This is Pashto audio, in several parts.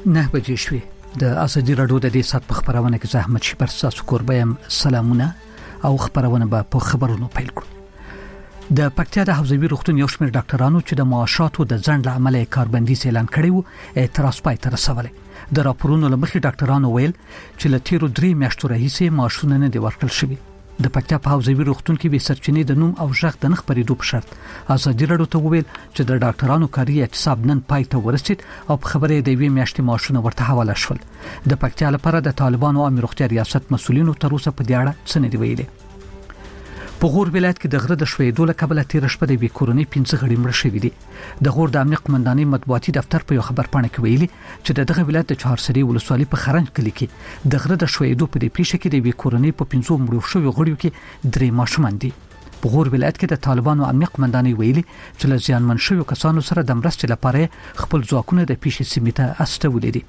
نه بجې شوې د ازادي راډیو د دې سات په خبرونه کې زحمت شي پر تاسو قربایم سلامونه او خبرونه به په خبرونو پیل کړو. د پکتیا د حوزوي روغتون یو شمېر ډاکټرانو چې د معاشاتو د ځنډ عمله کاربندي اعلان کړی وو اعتراض پای ته رسولي. د راپورونو لمخې ډاکټرانو ویل چې له تیرو 3 میاشتو راهیسې معاشونه نه دی ورکړل شوی. د پکتیا په حوزوي روغتون کې به سرچینې د نوم او ژغ د نخ پریدو په شرط ازادي راډیو ته ویل چې د ډاکټرانو کاري اعتصاب نن پای ته ورسید او په خبرې د وی میاشتې معاشونه ورته حواله شول. د پکتیا لپاره د طالبانو او امیر روغتیا ریاست مسولینو تر اوسه په دې اړه څه نه دی ویلي. په غور ولایت کې د غره د شویدو له کبله تیر شپه د بي کورونی 15 غړي مړ شوي دي. د غور د امنیت قومندانۍ مطبوعاتي دفتر په یو خبر پاڼه کې ویلي چې دغه ولایت د چهارسری ولسوالۍ په خرنج کلی کې د غره د شویدو په پیښه کې د بي کورونی په 15 مړو شوي غړیو کې 3 ماشومان دي. په غور ولایت کې د طالبانو امنیت قومندانۍ ویلي چې له ځانمن شوي کسانو سره د مرستې لپاره خپل ځواکونه د پیښې سیمې ته استولې دي.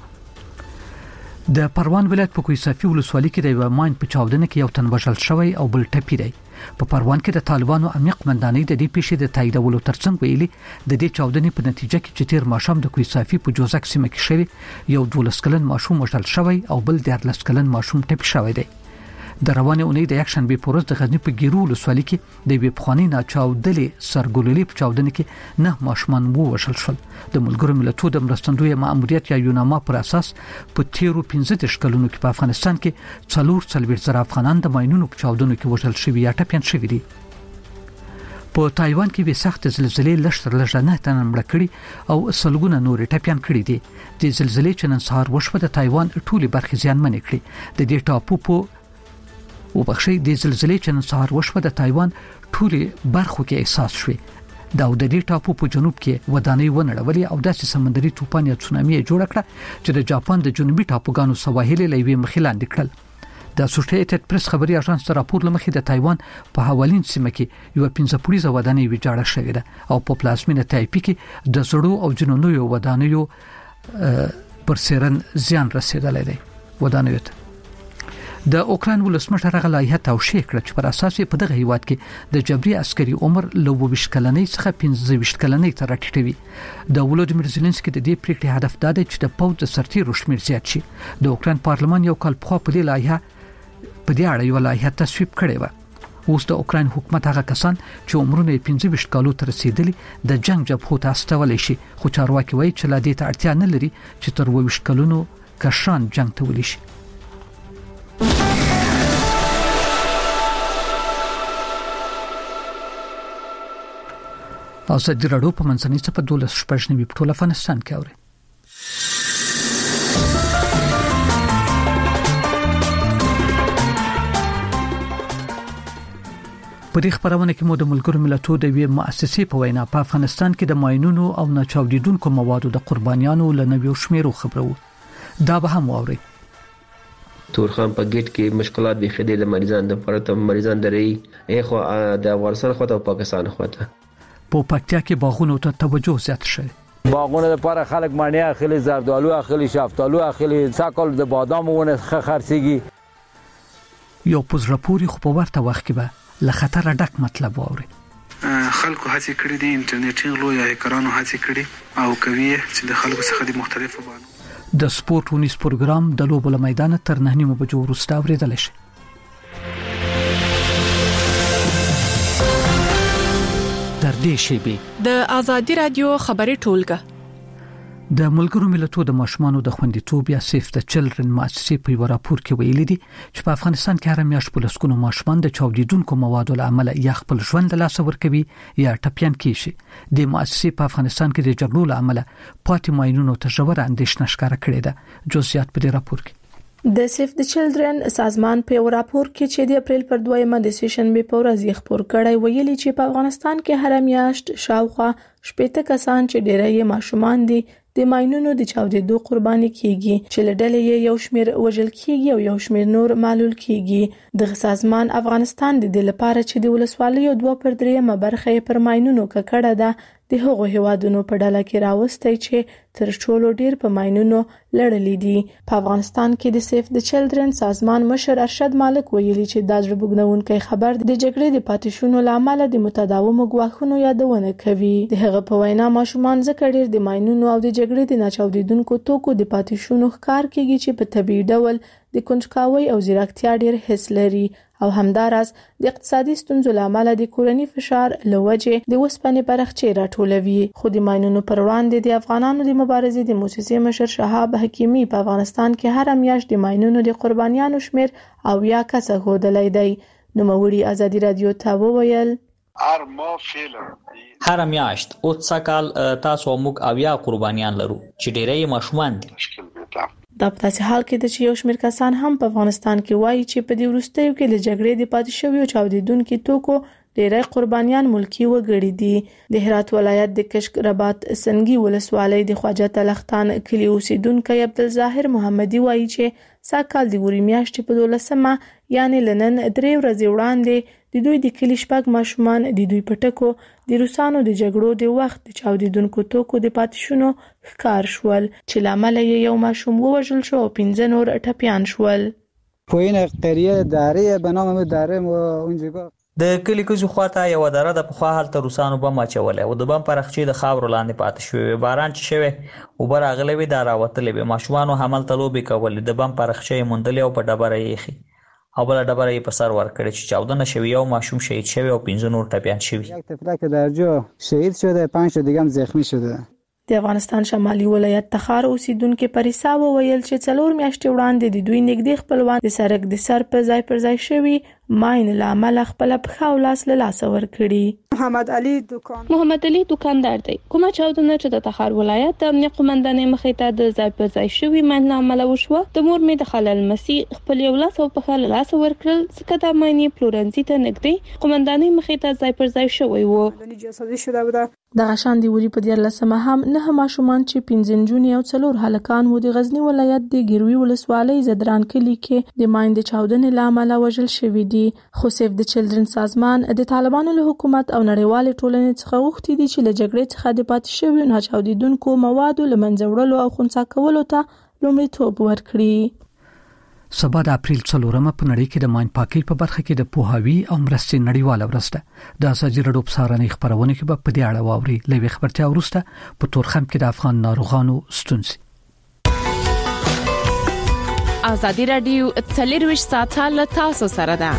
د پروان ولایت په کویسافي ولسوالۍ کې د یو ماین په چاودنه کې یو تن وژل شوی او بل ټپي دی. په پروان کې د طالبانو امنیت قومندانۍ د دې پیښې د تاییدولو ترڅنګ ویلي د دې چاودنې په نتیجه کې چې تیر ماشوم د کویسافي په جوزک سیمه کې شوی یو 12 کلن ماشوم وژل شوی او بل 13 کلن ماشوم ټپي شوی دی. د روانه اونۍ د اکشن به پروز د غزنی په ګیرو ولسوالۍ کې د بخوانی نه چاودلې سرګوللې په چاودنه کې نه ماشومان وژل شول. د ملګرو ملتونو د مرستندوی مأموریت یا یوناما پر اساس په تیرو 15 کلونو کې په افغانستان کې 440 زره افغانان د ماینونو په چاودنو کې وژل شوي یا ټپيان شوي دي. په تایوان کې به سخت زلزلې لشتر لږه نه تنن مړ کړي او سلګونه نور ټپيان کړي دي. د زلزلې چې نن سهار وشوه د تایوان ټولي برخې زیانمن کړي. د دې ټاپو په وبخښي د زلزلې چې نن سهار وشوه د تایوان ټولي برخو کې احساس شوه. د دې ټاپو په جنوب کې ودانۍ ونړولې او داسې سمندري طوفان یا تسونامي جوړ کړ چې د جاپان د جنوبي ټاپوګانو سواحل لوي مخلاند کړل. د اسوسییټډ پریس خبري اژانس راپور لمخې د تایوان په حوالین سیمه کې یو 15 پولیسه ودانۍ ویجاړه شوې ده او په پلاسمینه تایپی کې د زړو او جنونو ودانیو پر سرن زیان رسیدلې ده. ودانیو ته د اوکران ولسمشر هغه لایحه توشیح کړه چې پر اساس په دغه هیواد کې د جبري عسکري عمر له 22 کلنۍ څخه 15 کلنۍ ته راټیټوي. د ولودیمیر زيلنسکي د دې پریکړې هدف دا دی چې د پوځ د سرتیرو شمېر زیات شي. د اوکران پارلمان یو کال په دې لایحه په دې اړه یو لایحه تصویب کړې و. اوس د اوکران حکومت هغه کسان چې عمرونه 15 کالو ته رسیدلي د جنگ جبهو ته استولې شي خو چارواکي وایي چې لا دې ته اړتیا نه لري چې تر 20 کلونو کشان جنگ ته ولي شي. ازادي راډیو په منځنۍ صفه 12 شپږنیو په ټول افغانستان کې اوري. په دې خبرونه کې مو د ملګرو ملتونو د وی مؤسسې په وینا په افغانستان کې د ماینونو او ناچاودیدونکو موادو د قربانیانو لنوي شمیرو خبرو دا به هم اوري. تورخان په گیټ کې مشکلات به خېدل د مریضان د پرته مریضان درې خو د افغانستان خو ته پاکستان خو ته په پکتیا کې باغونو ته توجه زیات شوه. باغونه لپاره خلک مانی اخلي زردالو اخلي شفتالو اخلي ساکل د بادامونه خرڅيږي. یو پوز راپوري خو په ورته وخت کې به له خطر ډک مطلب ووري. خلکو هڅه کړې دي انټرنیټي غلو یا هکرانو هڅه کړې او کوي چې د خلکو څخه د مختلفو باندې د سپورت ونیس پروګرام د لوبو له میدان تر 9 بجو وروسته اوریدل شي. تر دې شی به د ازادي رادیو خبري ټولګه د ملګرو ملتونو د ماشومانو د خوندیتوب یا سیف د چلډرن مؤسسې په یو راپور کې ویلي دي چې په افغانستان کې هر میاشت په لسګونو ماشومان د چاودیدونکو موادو له امله یا خپل ژوند له لاسه ورکوي یا ټپيان کیږي. د مؤسسې په افغانستان کې د جګړو له امله پاتې ماینونو ته ژوره اندېښنه ښکاره کړې ده. جزئیات په دې راپور کې د سیف د چلډرن سازمان په یو راپور کې چې د اپریل پر 2 د سیشنبه په ورځ خبر کړی ویلي چې په افغانستان کې هر میاشت شاوخوا 80 کسان چې ډېری ماشومان دي د ماینونو د چاودیدو قرباني کیږي چې لړلې یو شمیر وژل کیږي او یو شمیر نور معلول کیږي. د سازمان افغانستان د لپاره چې د ولسوالیو 2/3 برخه پر ماینونو ککړه ده د هغو هیوادونو په ډله کې راوستي چې تر ټولو ډیر په ماینونو لړلې دي. په افغانستان کې د سیف د چلډرن سازمان مشر ارشد مالک ویلي چې د ځړبګنونکو خبر د جګړې د پاتېشونو لامل د متداومو ګواښونو یادونه کوي. د هغه په وینا ماشومان ځکه ډیر د ماینونو او د جګړې د ناچاودیدونکو توکو د پاتېشونو ښکار کیږي چې په طبيعي ډول د کنجکاوي او ځیرکتیا ډیر حس لري او همداراز د اقتصادي ستونزو لامل د کورنۍ فشار لوجه د وسپنې پرخچې راټولوي. خو د ماینونو پر وړاندې د افغانانو د مبارزې د موسسې مشر شهاب حکیمی په افغانستان کې هر میاشت د ماینونو د قربانیانو شمیر او یا کسه هودلې دی. نو موري ازادي رادیو ته وویل هر میاشت او څه کال تاسو موږ او یا قربانیان لرو چې ډېرې ماشومان دي. دا په داسې حال کې چې یو شمېر کسان هم په افغانستان کې وایي چې په دې وروستیو کې له جګړې د پاتې شویو چاودیدونکو توکو ډېری قربانیان ملکی وګړي دي. د هرات ولایت د کشک رباط سنگي ولسوالۍ د خواجه تلختان کلی اوسیدونکو عبدالظاهر محمدي وایي چې ساکال د ګوري میاشتې په 12مه یعنی لنن 3 ورځې وړاندې د دوی د کلی شپږ ماشومان د دوی پټکو د روسانو د جګړو د وخت د چاودیدونکو توکو د پاتېشونو ښکار شول چې لامل یې یو ماشوم ووژل شو او 15 نور ټپیان شول. په این قریه داره به نام داره اونجا د کلی کوزو خواته یو دره د پخوا حالت روسانو بم اچولې او د بم پرخچې د خاور لاندې پاتې شوې. باران چې شوه او بر اغلبي دا راوتلې به ماشومان حمل تلوبې کولې. د بم پرخچې مونډلې او په ډبره یې او بل ډبره یې په سر ور کړې چې 14 شوی او ماشوم شهید شوی او 15 نور ټپیان شوی. یک طفلک در جا شهید شده 5 دیگه هم زخمی شده. د افغانستان شمالي ولایت تخار اوسیدونکو پریسا وویل چې 4 میاشتې وړاندې د دوی نږدې خپلوان د سرک د سر په ځای پر ځای شوی ماین لامل خپل په لاس له لاس ور کړی. محمد علي دکاندار دی. کومه چاودنه چې د تخار ولایت د امنیت قومندانۍ مخې ته د ځای پر ځای شوی ماین لامل وشوه، د مور مې د خلل مسیح خپل یو لاس او په لاس ور کړل ځکه د ماینې پلورنځي ته نږدې قومندانۍ مخې ته ځای پر ځای شوی وو. د غشان دی وری په 14 هم 9 ماشومان چې 15 جون او 4 هلکان وو د غزنی ولایت د ګیروي ولسوالۍ زدران کلی کې د ماین د چاودنې لامل وژل شوی دي. خو سیف د چلډرن سازمان د طالبانو له حکومت او نړیوال ټولنې څخه غوښتي دي چې له جګړې څخه د پاتې شویو ناچاودیدونکو موادو له منځه وړلو او خنثی کولو ته لومړیتوب ورکړي. سبا د اپریل 4مه په نړۍ کې د ماین پاکۍ په برخه کې د پوهاوی او مرستې نړیواله ورځ ده. د ازادي راډیو په سهارنۍ خبرونه کې په دې اړه واوري. لوي خبرتیا ورسته په تورخم کې د افغان ناروغانو ستونزې. ازادي راډیو 24 ساعته له تاسو سره ده.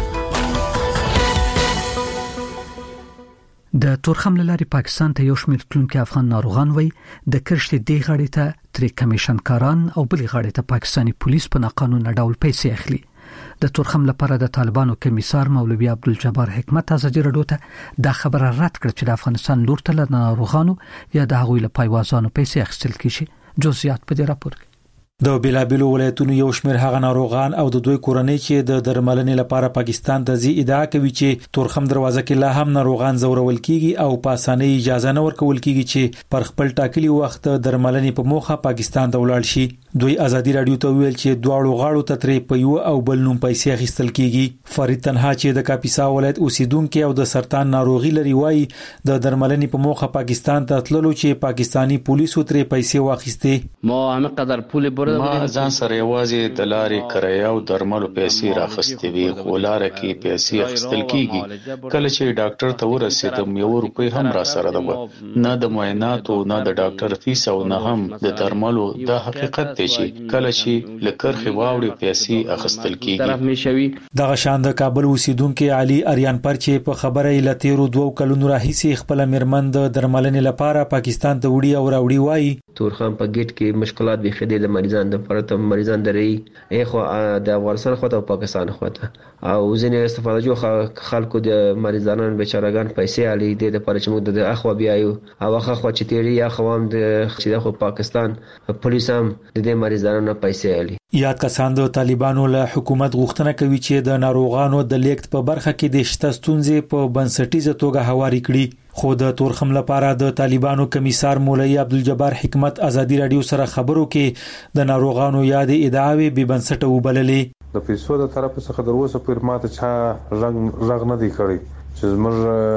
د تورخم لاري پاکستان ته یو شمېر تلونکي افغان ناروغان وای د کرشتې دی غړي ته تر کمیشنکاران او بل غړي ته پاکستانی پولیس په ناقانونه ډول پیسې اخلي. د تورخم لپاره د طالبانو کمیسار مولوی عبدالجبار حکمت ازادي راډیو ته دا خبره رد کړ چې د افغانستان لور ته له ناروغانو یا د هغوی له پایوازانو پیسې اخیستل کیږي. جزئیات په دې راپور کې د بلابلو ولایتونو یو شمېر هغه ناروغان او د دوی کورنۍ چې د درملنې لپاره پاکستان ته ځي ادعا کوي چې تورخم دروازه کې لا هم ناروغان زورول کیږي او په اسانۍ اجازه نه ورکول کیږي چې پر خپل ټاکلي وخت درملنې په موخه پاکستان ته ولاړ شي. دوی ازادي راډیو ته ویل چې دواړو غاړو ته ترې په یو او بل نوم پیسې اخیستل کیږي. فرید تنها چې د کاپیسا ولایت اوسیدونکو او د سرطان ناروغي لري وایي د درملنې په موخه پاکستان ته تللو چې پاکستانی پولیسو ترې پیسې واخیستې. ما همه قدر پول ما ځان سره یوازې د لارې کرایه او درملو پیسې راخستې وي، خو لاره کې پیسې اخیستل کیږي. کله چې ډاکټر ته ورسېدم 1 روپۍ هم را سره ده، نه د معایناتو نه د ډاکټر فیس او نه هم د درملو. دا حقیقت دی چې کله چې لکرخي واوړي پیسې اخیستل کیږي. دغه شان د کابل اوسیدونکو علي اریان پر چې په خبره یې لتیرو 2 کلونو راهیسې خپل مرمن د درملنې لپاره پاکستان ته وړي او راوړي وایي تورخم په گیټ کې مشکلات به خېدل د مریضان د پرته مریضان درې خو د افغانستان خواته او پاکستان خواته او ځینې استفاده جو خلکو د مریضانو بیچارهګان پیسې علي د لپاره چې موږ د اخوا بیايو او هغه خو چې تیری یا خوام د چې د پاکستان پولیس هم د دې مریضانو نه پیسې علي. یاد کسان د طالبانو له حکومت غوښتنه کوي چې د ناروغانو د لیکت په برخه کې د شته ستونزې په بنسټیزه توګه هواري کړي. خو د تورخم لپاره د طالبانو کمیسار مولوی عبدالجبار حکمت ازادي راډیو سره خبرو کې د ناروغانو یاد ادعاوې به بنسټه وبللې. د پیسو د طرف څخه دروسه پر ماته چا رنګ نه دی کړی چې زموږ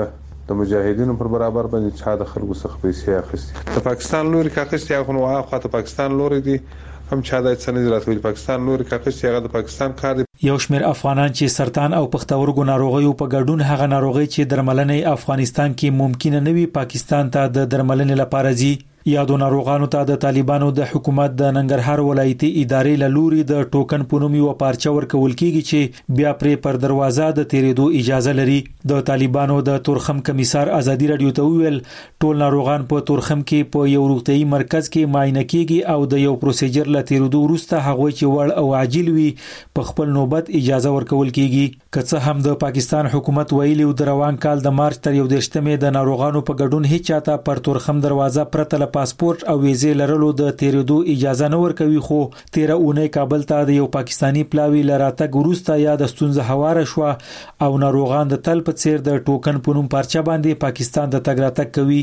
د مجاهدینو پر برابر باندې چا د خلکو څخه پیسې اخیستي. د پاکستان لوري کاخستي هغه نو هغه د پاکستان لوري دي هم چا د څنګه راټول پاکستان لوري کاخستي هغه د پاکستان کار دی. یو شمېر افغانان چې سرطان او پښتورګو ناروغیو په ګډون هغه ناروغي چې درملنې افغانستان کې ممکن نه وي پاکستان ته د درملنې لپاره ځي. یادو ناروغانو ته د طالبانو د حکومت د ننګرهار ولایتي ادارې له لوري د ټوکن په نوم یو پارچه ورکول کیږي چې بیا پرې پر دروازه د تیرېدو اجازه لري. د طالبانو د تورخم کمیسار ازادي رادیو ته ویل ټول ناروغان په تورخم کې په یو روغتيایي مرکز کې معاینه کیږي او د یو پروسیجر له تیرېدو وروسته هغه چې وړ او عاجل وي په خپل نوبت اجازه ورکول کیږي. که څه هم د پاکستان حکومت ویلي د روان کال د مارچ تر 21 د ناروغانو په ګډون هیڅ چاته پر تورخم دروازه پرته پاسپورت او ویزې لرلو د تیرېدو اجازه نه ورکوي. خو 13 اونۍ کابل ته د یو پاکستانی پلاوی لراتګ وروسته یا د ستونزه هواره شو او ناروغان د تل په څیر د ټوکن په نوم پارچه باندې پاکستان د تګ راتګ کوي.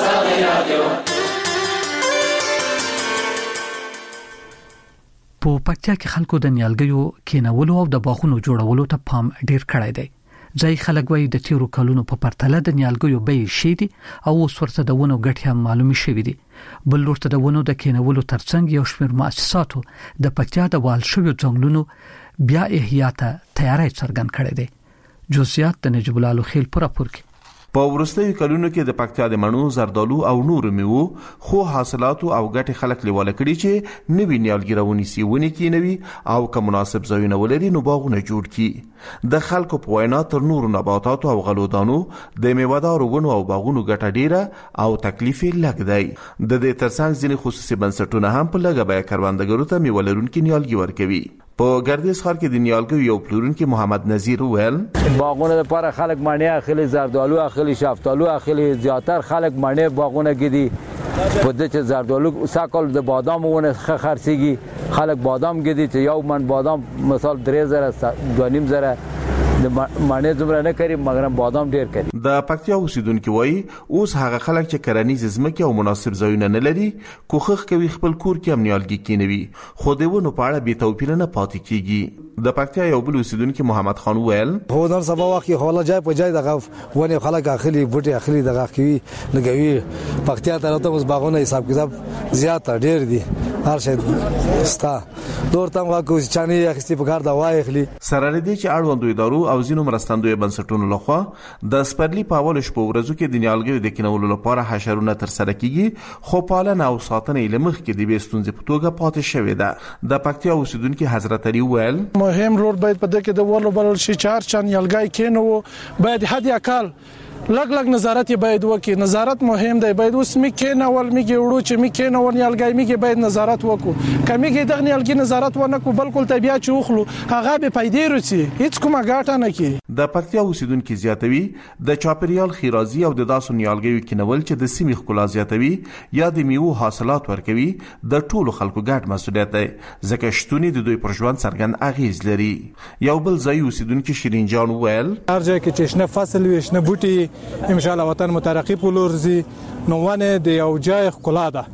په پکتیا کې خلکو د نیالګیو کینولو او د باغونو جوړولو ته پام ډیر کړی دی. ځای خلک وایي د تیرو کلونو په پرتله د نیالګیو بیې شي دي او ورته د ونو ګټه هم معلومه شوې دي. بل ورته د ونو د کینولو ترڅنګ یو شمېر مؤسساتو د پکتیا د وال شویو ځنګلونو بیا احیا ته تیاری څرګند کړی دی. جزئیات د نجیب الله لوخیل پر راپور کې. په ورستیو کلونو کې د پکتیا د مڼو، زردالو او نور میوو خو حاصلاتو او ګټې خلک لیواله کړي چې نوی نیالګي راونیسي ونې کې نوي او که مناسب ځایونه ولري نو باغونه جوړ کړي. د خلکو په وینا تر نورو نباتاتو او غلودانو د میوه‌دارو ونو او باغونو ګټه ډیره او تکلیف یې لږ دی. د دې ترڅنګ ځینې خصوصي بنسټونه هم په لږه بیه کروندګرو ته میوه لرونکي نیالګي ورکوي. په ګردیز ښار کې د نیالګیو یو پلورونکي محمد نذیر وویل باغونه لپاره خلک مڼې اخلي، زردالو اخلي، شفتالو اخلي. زیاتر خلک مڼې باغونه کې دي. په دې چې زردالو ساکل د بادام ونه خرڅيږي خلک بادام کې دي چې یو من بادام مثال 3000 2.5 د مڼې زمره نه کوي مګر بادام ډیر کوي. د پکتیا اوسیدونکو وایي اوس هغه خلک چې کرنیز ځمکې او مناسب ځایونه نه لري کوخخ کوي خپل کور کې هم نیالګي کینوي خو دیونه په اړه به توپیر نه پاتې کیږي. د پکتیا یو بل اوسیدونکو محمد خان ویل هو نن سبا وخت هولا جای په جای دغه ونه خلک اخلي بوټي اخلي دغه کوي لګوي. پکتیا ته راته اوس باغونه حساب کتاب زیات ډیر دي هر شي ستا دور تم واکو چاني اخستي په کار دا وای اخلي. سره دې چې اړوندو ادارو او ځینو مرستندوی بنسټونو لخوا د سپرلی په اول شپه ورځو کې د نیالګیو د کینولو لپاره حشرونه تر سره کیږي خو پالنه او ساتنه یې لمخ کې د بیستونځ په توګه پاتې شوې ده. د پکتیا اوسیدونکو حضرت علي ویل مهم رول باید په دغه د ورلو بل شي چار چن نیالګي کینو باید حد اقل لګ نظارت باید وکړي. نظارت مهم دی. باید اوس میکې نول میګي وړو چې میکې نول نیالګي میګي باید نظارت وکړو. کمی کې دغه نیالګي نظارت ونه کو بالکل طبيعت چوخلو هغه به پیدا رسي هیڅ کومه ګټه نه کوي. د پکتیا اوسیدونکو زیاتوي د چاپریال خیرازي او د داسو نیالګیو کینول چې د سیمې ښکلا زیاتوي یا د میوه حاصلات ورکوي د ټولو خلکو ګډ مسؤلیت دی ځکه شتونی د دوی پر ژوند څرګند اغیز لري. یو بل ځای اوسیدونکو شیرین جان ویل هر ځای کې چې شنه فصل وي شنه بوټي ان شاء الله وطن مترقی پولورزي نو ونه د یو جای ښکلا ده.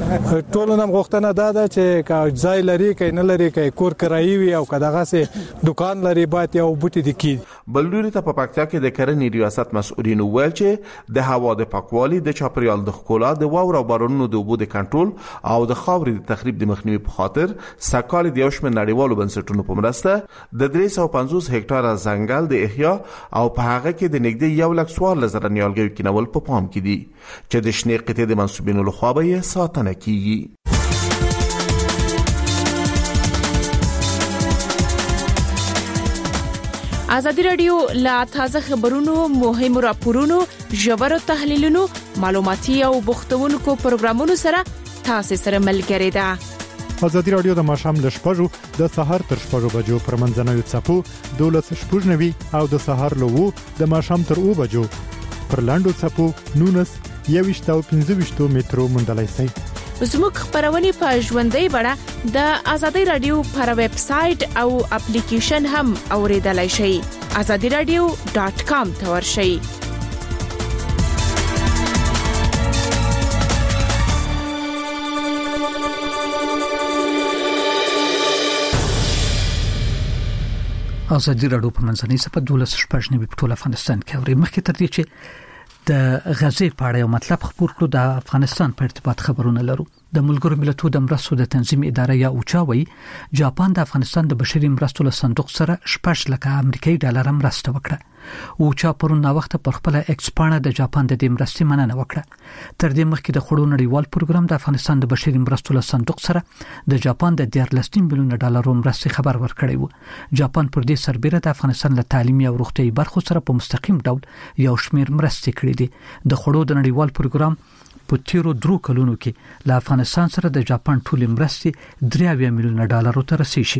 ټول نن غوښتنه ده چې کا ځای لري کای نه لري کای کور کرایي وي او کداغه سه دکان لري باید یو بوټي دکی. بلوري ته په پکتیا کې د کرنې ریاست مسؤلین ویل چې د هوا د پاکوالي د چاپریال د ښکلا د واورو بارونو د اوبو د کنټرول او د خاورې د تخریب د مخنیوي په خاطر سکهال د یوشم نړیوالو بنسټونو په مرسته د 350 هکتاره ځنګل د احیا او په هغه کې د نږدې 1,400 نیالګیو کینول په پام کې دي چې د شنې قطې د منسوبینو لخوا به ساتنه کیږي. ازادي رادیو لا تازه خبرونو مهمو راپورونو ژورو تحلیلونو معلوماتي او بوختونکو پروګرامونو سره تاسو سره ملګری ده. ازادي رادیو د ماښام ل شپږو د سهار تر 6 بجو پر منځنوي څپو 12:90 او د سهار له 2 د ماښام تر 2 بجو پر لاندو څپو 19:25 مترو مندلای سي. زموږ خبرونه په ژوندۍ بڼه د ازادي رادیو پر ویب سټ او اپلیکیشن هم اوریدلای شئ. azadiradio.com ته ورشئ. ازادي رادیو په منځنۍ صفه 12 شپږ په ټول افغانستان کې اوري. مخکې تر دې چې د غزې په اړه یو مطلب خبر کړو. د افغانستان په ارتباط خبرونه لرو. د ملګرو ملتونو د مرستو د تنظیم اداره یا اوچاوي جاپان د افغانستان د بشري مرستو له صندوق سره 6 لک امریکایي ډالر مرسته وکړه. اوچا پرون نا وخت پر خپل ایکسپانه د جاپان د مرستې مننه وکړه. تر دې مخکې د خړو نړیوال پروګرام د افغانستان د بشري مرستو له صندوق سره د جاپان د 13 ملیون ډالر مرستې خبر ورکړی و. جاپان پر دې سربېره د افغانستان له تعلیمي او روغتيایي برخو سره په مستقیم ډول یو شمېر مرستې کړې دي. د خړو د نړیوال پروګرام په تیرو 3 کلونو کې له افغانستان سره د جاپان ټول مرستې 3 میلیون ډالر ته رسیدي.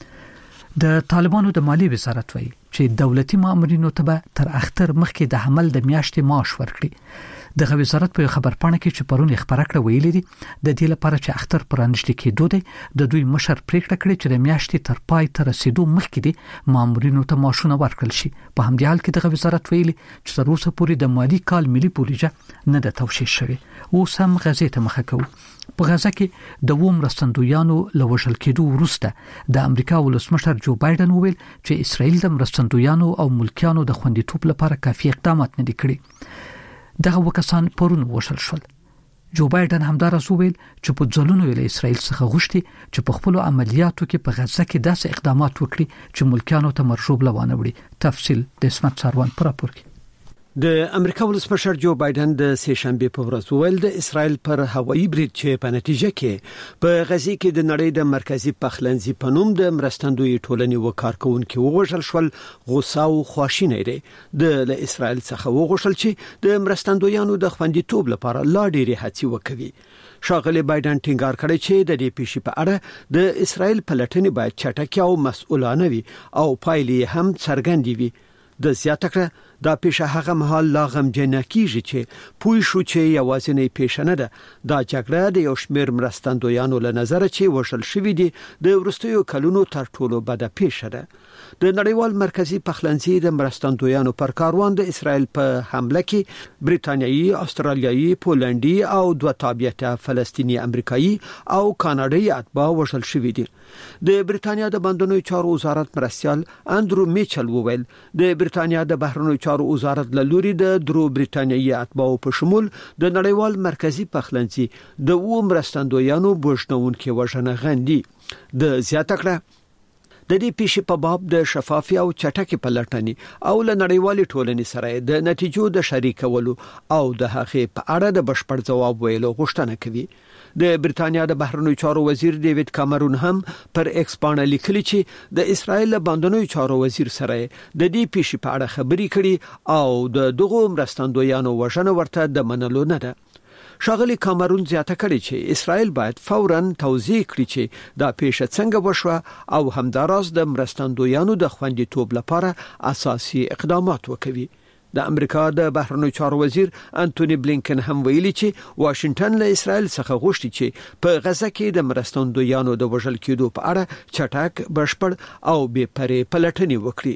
د طالبانو د مالی وزارت وایي چې دولتي مامورینو ته تر اختر مخکې د حمل د میاشتې معاش ورکړي. د وزارت په خبر پاڼه کې چې پرون خبره کړه ویلي دي د دې لپاره چې اختر پرانشتي کېدو دی د دوی مشر پریکړه کړې چې د میاشتې تر پای ته رسیدو مخکې دي مامورینو ته معاشونه ورکړل شي. په همدې حال کې د وزارت ویلي چې تر اوسه پورې د مالی کال ملي بودیجه نه ده توشیح شوې. اوس هم غزې ته مخه کوو. په غزه کې د مرستندویانو له وژل کېدو وروسته د امریکا ولسمشر جو بایدن وویل چې اسرائیل د مرستندویانو او ملکیانو د خوندیتوب لپاره کافي اقدامات نه کړي. دغه وکسان پرون وشل شول. جو بایدن همدارس وویل چې په ځلونو له اسرائیل څخه غوښتي چې په خپل عملیاتو کې په غزه کې داسې اقدامات وکړي چې ملکیانو ته مرشوب لوانه وړي. تفصیل د اسمت ساروان پر راپور کې. د امریکا ولسمشر جو بایدن د سه شنبه په ورځ ویل د اسرائیل پر هوایي برید چې په نتیجه کې په غزه کې د نړۍ د مرکزی پخلنځي په نوم د مرستندوی ټولنې وکارکونکو وژل شول غوسه او خواشینی لري. د اسرائیل څخه وغوښتل چې د مرستندویانو د خوندیتوب لپاره لا ډېری هڅې وکړي. شاغلی بایدن ټینګار کړی چې د دې پیښې په اړه د اسرائیل پلټنې باید چټکه او مسؤلانه وي او پایلې هم څرګندې وي. د زیاته کړه دا پیښه هغه مهال لا غمجنه کیږي چې پوه شو چې یوازینی پیښه نه ده. دا جګړه د یو شمېر مرستندویانو له نظر چې وشل شوې دي د ورستیو کلونو تر ټولو بده پیښه ده. د نړیوال مرکزی پخلنځي د مرستندویانو پر کاروان د اسرائیل په حمله کې بریتانیایی، استرالیایي، پولندي او 2 تابعیته فلسطینی امریکایي او کاناډایي اتباع وشل شوې دي. د بریتانیا د بندونو چارو وزارت مرستيال اندرو میچل وویل د بریتانیا د بهرنیو چارو وزارت له لوري د درو بریتانیایی اتباع په شمول د نړیوال مرکزی پخلنځي د مرستندویانو بوجنونکو وژنه غندي. د زیاته کړه د دې پیښې په باب د شفافي او چټکې پلټنې او له نړیوالې ټولنې سره د نتیجو د شریکولو او د هغې په اړه د بشپړ ځواب ویلو غوښتنه کوي. د بریتانیا د بهرنیو چارو وزیر ډیوډ کامرون هم پر ایکس باندې لیکلي چې د اسرائیل بهرنیو چارو وزیر سره د دې پیښې په اړه خبرې کړي او د دغو مرستندویانو وژنه ورته د منلو نه ده. شاغلی کامرون زیاته کړي چې اسرائیل باید فوراً توضیح کړي چې دا پیښه څنګه وشوه او همداراز د مرستندویانو د خوندیتوب لپاره اساسي اقدامات وکړي. د امریکا د بهرنیو چارو وزیر انټونی بلینکن هم ویلي چې واشنگټن له اسرائیل څخه غوښتي چې په غزه کې د مرستندویانو د وژل کېدو په اړه چټک، بشپړ او بې پرې پلټنې وکړي.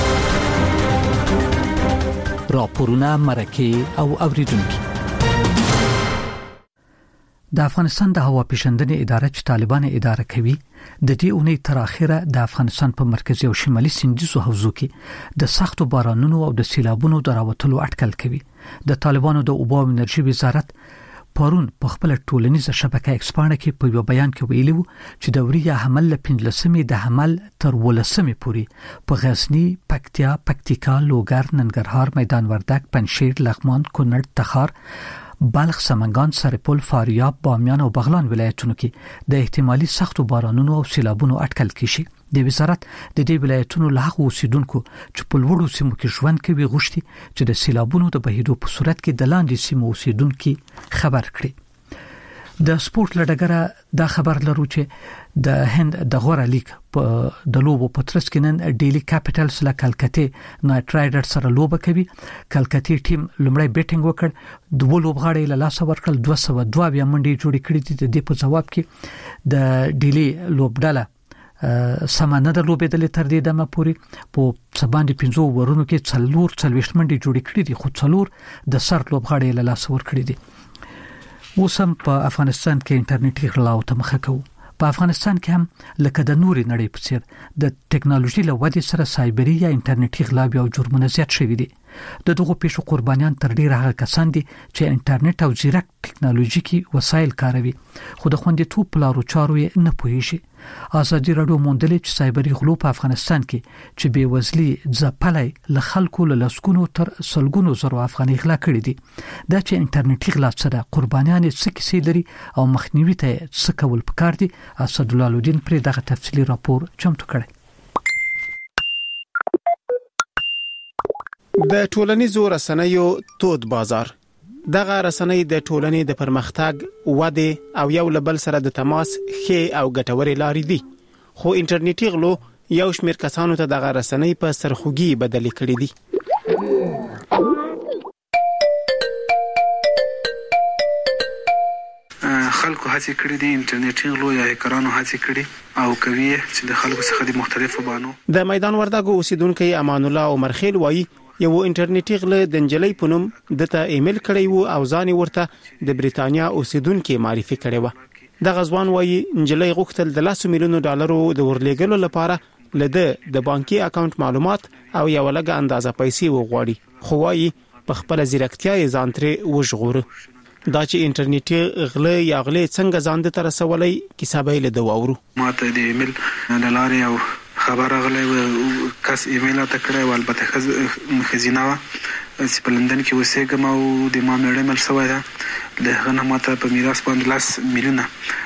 راپورونه مرکه او اوریدونکو. د افغانستان د هوا پیژندنې اداره چې طالبان اداره کوي د دې اونۍ تر اخره د افغانستان په مرکزي او شمالي سیندیزو حوزو کې د سختو بارانونو او د سیلابونو د راوتلو اټکل کوي. د طالبانو د اوبو او انرژي وزارت پرون په خپل ټولنیزه شبکه ایکسپانډ کې په یو بیان کې ویلي وو چې د وریا حمل له 15مې د حمل تر 18مې پورې په غزنی، پکتیا، پکتیکا، لوګر، ننګرهار، میدان وردګ، پنجشیر، لغمان، کونړ، تخار، بلخ، سمنګان، سرپل، فاریاب، بامیان او بغلان ولایتونو کې د احتمالي سختو بارانونو او سیلابونو اټکل کیږي. د وزارت د دې ولایتونو له هغو اوسیدونکو چې په لوړو سیمو کې ژوند کوي غوښتي چې د سیلابونو د بهیدو په صورت کې د لاندې سیمو اوسیدونکو خبر کړي. د سپورت لړګره دا خبر لرو چې د هند د غوړه لیگ په د لوبو په ترڅ کې نن ډیلی کیپټلز له کلکته نایټ رایډر سره لوبه کوي. کلکته ټیم لمړی بیټینګ وکړ، دوه لوبغاړي له لاس ورکړل، 202 بیا منډي جوړې کړې دي. د دې په جواب کې د ډیلی لوبډاله سمانه د لوبېدلې تر دې دمه پورې په سباندې 15 ورونو کې 40 منډي جوړې کړې دي، خو 4 د سر لوبغاړي له لاس ورکړې دي. اوسم په افغانستان کې انټرنیټي غلاو ته مخه کوو. په افغانستان کې هم لکه د نوري نړۍ په څیر د ټکنالوژي له ودې سره سایبري یا انټرنیټي غلا او جرمونه زیات شوي دي. د دغه پیښو قربانیان تر ډیره هغه کسان دي چې انټرنیټ او ځیرک ټکنالوژیکي وسایل کاروي خو د خوندیتوب پلانو چارو یې نه پوهیږي. ازادي راډیو موندلې چې سایبري غلو په افغانستان کې چې بې وزلي ځپلای له خلکو له لسګونو تر سلګونو زرو افغاني غلا کړي دي. دا چې انټرنیټي غلا سره قربانیان څه کیسې لري او مخنیوي ته څه کول پکار دي. اسدالله الدین پر دغه تفصیلی راپور چمتو کړی. د ټولنیزو رسنیو تود بازار دغه رسنۍ د ټولنې د پرمختګ، وده او یو لبل سره د تماس ښه او ګټورې لارې دي. خو انټرنیټي غلو یو شمېر کسانو ته دغه رسنۍ په سرخوږي بدلې کړې دي. خلکو هڅه کړې دي، انټرنیټي غلو یا هکرانو هڅه کړې او کوي چې د خلکو څخه د مختلفو بانو. د میدان وردګو اوسیدونکو امان الله عمر خیل وایي یو انټرنیټي غله د انجلۍ پونم دته ایمیل کړی وو او ځان ورته د بریتانیا اوسیدونکو معرفي کړی و. د غزوان وایي انجلۍ غوښتل د $100 میلیون د ورلېګلو لپاره لده د بانکي اکاونټ معلومات او یو لږه اندازه پیسې وغواړي، خو وایي په خپل ځیرکتیا یې ځان ترې وژغوره. دا چې انټرنیټي غله یا غلې څنګه ځان ته رسولای کیسه به له دواورو. ماته د ایمیل لارې او خبره غلې کس ایمیل ته کړی و، البته خزینه و چې په لندن کې وسېګم او د ما مېړه مل سوی ده له هغه ماته په میراث باندې $10 میلیون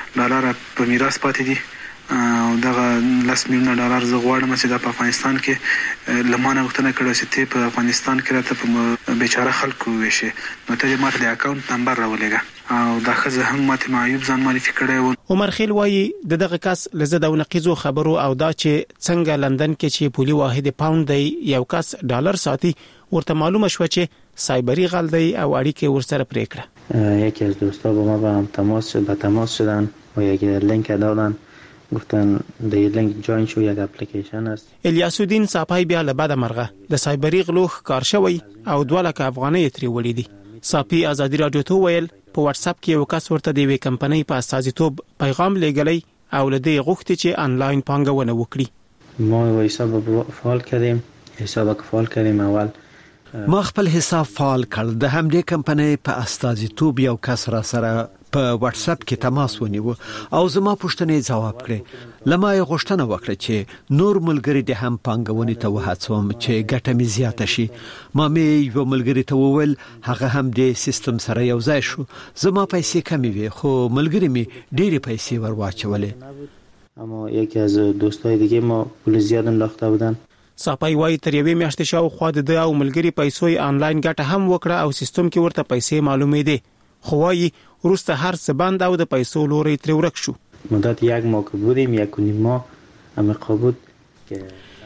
په میراث پاتې دي او دغه $10 میلیون زه غواړم چې د افغانستان کې لمانه غوښتنه کړې چې ته په افغانستان کې راته په بیچاره خلکو وشي، نو ته ماته د اکاونټ نمبر راولېږه او دا خزه هم ماته معیوب ځان معرفي کړی و. عمر خیل وایي دغه کس لزه د نقیزو خبرو او دا چې څنګه لندن کې چې پولي واحد پاوند دی یو کس $، ساتي ورته معلومه شو چې سایبری غل دی او اړیکه ورسره پرې کړه. یکی از دوستا با ما به هم تماس شدن و یک لینک دادن، گفتن د لینک جوین شو، یک اپلیکیشن است. الیاس الدین صاحب بیا له بعد مرغه د سایبری غلو کار شوی او 2 لک افغانۍ تری وړي دي. صاحب ازادي رادیو ته ویل په واتس اپ کې یو کس ورته د وی کمپنۍ په استازیتوب پیغام لګلې او لدی غوښتي چې انلاین پانګونه وکړي. ما حساب فعال کردیم، حساب فعال کردیم. اول ما خپل حساب فعال کړ، د همدې کمپنۍ په استازیتوب یو کس را سره په واتس اپ کې تماس ونیو او زما پوښتنې جواب کړې. لمه یې غوښتنه وکړه چې نور ملګری د هم پانګونې ته وهڅوم چې ګټه مې زیاته شي. ما مې یو ملګری ته وویل هغه هم د سیستم سره یو ځای شو. زما پیسې کمې وي خو ملګری مې ډېرې پیسې ورواچولې. اما یکی از دوستای دیگه ما پول زیاد انداخته بودن. صاحب وایي تر یوې میاشتې شاوخوا د او ملګری پیسې آنلاین ګټه هم وکړه او سیستم کې ورته پیسې معلومې دي، خو وایي وروسته هر څه بند او د پیسو لوري تر ورک شو. مدت 1 ماه که بودیم 1.5 ماه امریکا بود که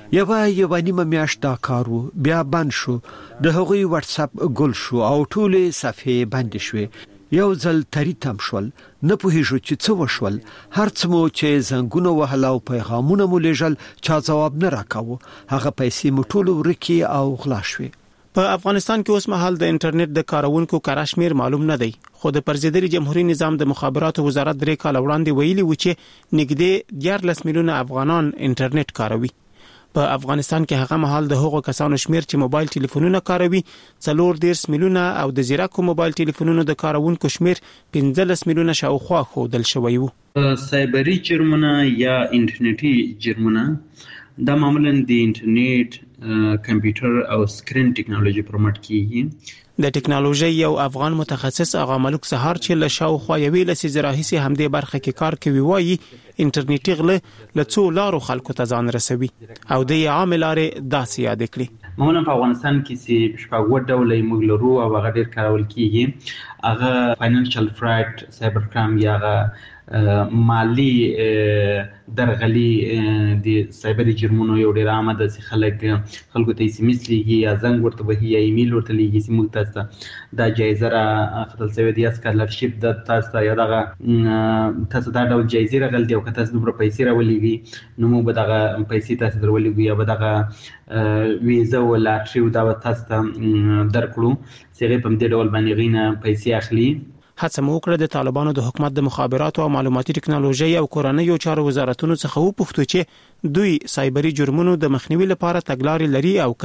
یو نیمه میاشت دا کار وو، بیا بند شو. د هغوی واتس اپ ګل شو او ټولې صفحې بند شوې. یو ځل تری تم شول، نه پوهیږو چې څه وشول. هر څه مو چې زنګونه وهل او پیغامونه مو لېږل چا جواب نه راکاوه. هغه پیسې مو ټول ورکی او غلا شوې. په افغانستان کې اوس مهال د انټرنیټ د کارونکو کارشمیر معلوم نه دی، خو د پرزیدري جمهوریت نظام د مخابراتو وزارت 3 کال وړاندې ویلي و چې نږدې 14 میلیون افغانان انټرنیټ کاروي. په افغانستان کې هغه مهال د هغو کسانو شمیر چې موبایل ټلیفونونه کاروي 14 میلیونه او د زیرکو موبایل ټلیفونونو د کارونکو شمیر 15 میلیونه شاوخوا ښودل شوی وو. سایبری جرمونه یا انټرنیټي جرمونه دا معمولا د انټرنیټ، کمپیوټر او سکرین ټیکنالوژي پرمټ کیږي. د ټیکنالوژي یو افغان متخصص اغا ملک سهار چې له شاوخوا یوې لسې راهیسې همدې برخه کې کار کوي وایي انټرنیټي غله له څو لارو خلکو ته ځان رسوي او د عامه لارې داسې یاد کړي. معمولا په افغانستان کې چې شپږ ډولې موږ لرو او هغه ډېر کارول کیږي. هغه فاینانشل فراډ، سایبر کرائم یا مالی درغلي د سایبری جرمونو یو ډېر عامه ده چې خلکو ته SMS لیږي یا زنګ ورته وهي یا ایمیل ورته لیږي چې موږ تاسو ته دا جایزه را اخیستل شوې ده یا سکالرشپ د تاسو ته یا دغه تاسو دا ډول جایزې راغلي دي او که تاسو دومره پیسې راولېږي نو موږ به دغه پیسې تاسو درولېږو یا به دغه ویزه او لاټري دا به تاسو ته درکړو چې هغې په همدې ډول باندې هغوی نه پیسې اخلي. هڅه مو وکړه د طالبانو د حکومت د مخابراتو او معلوماتي ټکنالوژي او کورنیو چارو وزارتونو څخه وپوښتو چې دوی سایبری جرمونو د مخنیوي لپاره تګلارې لري او کنه.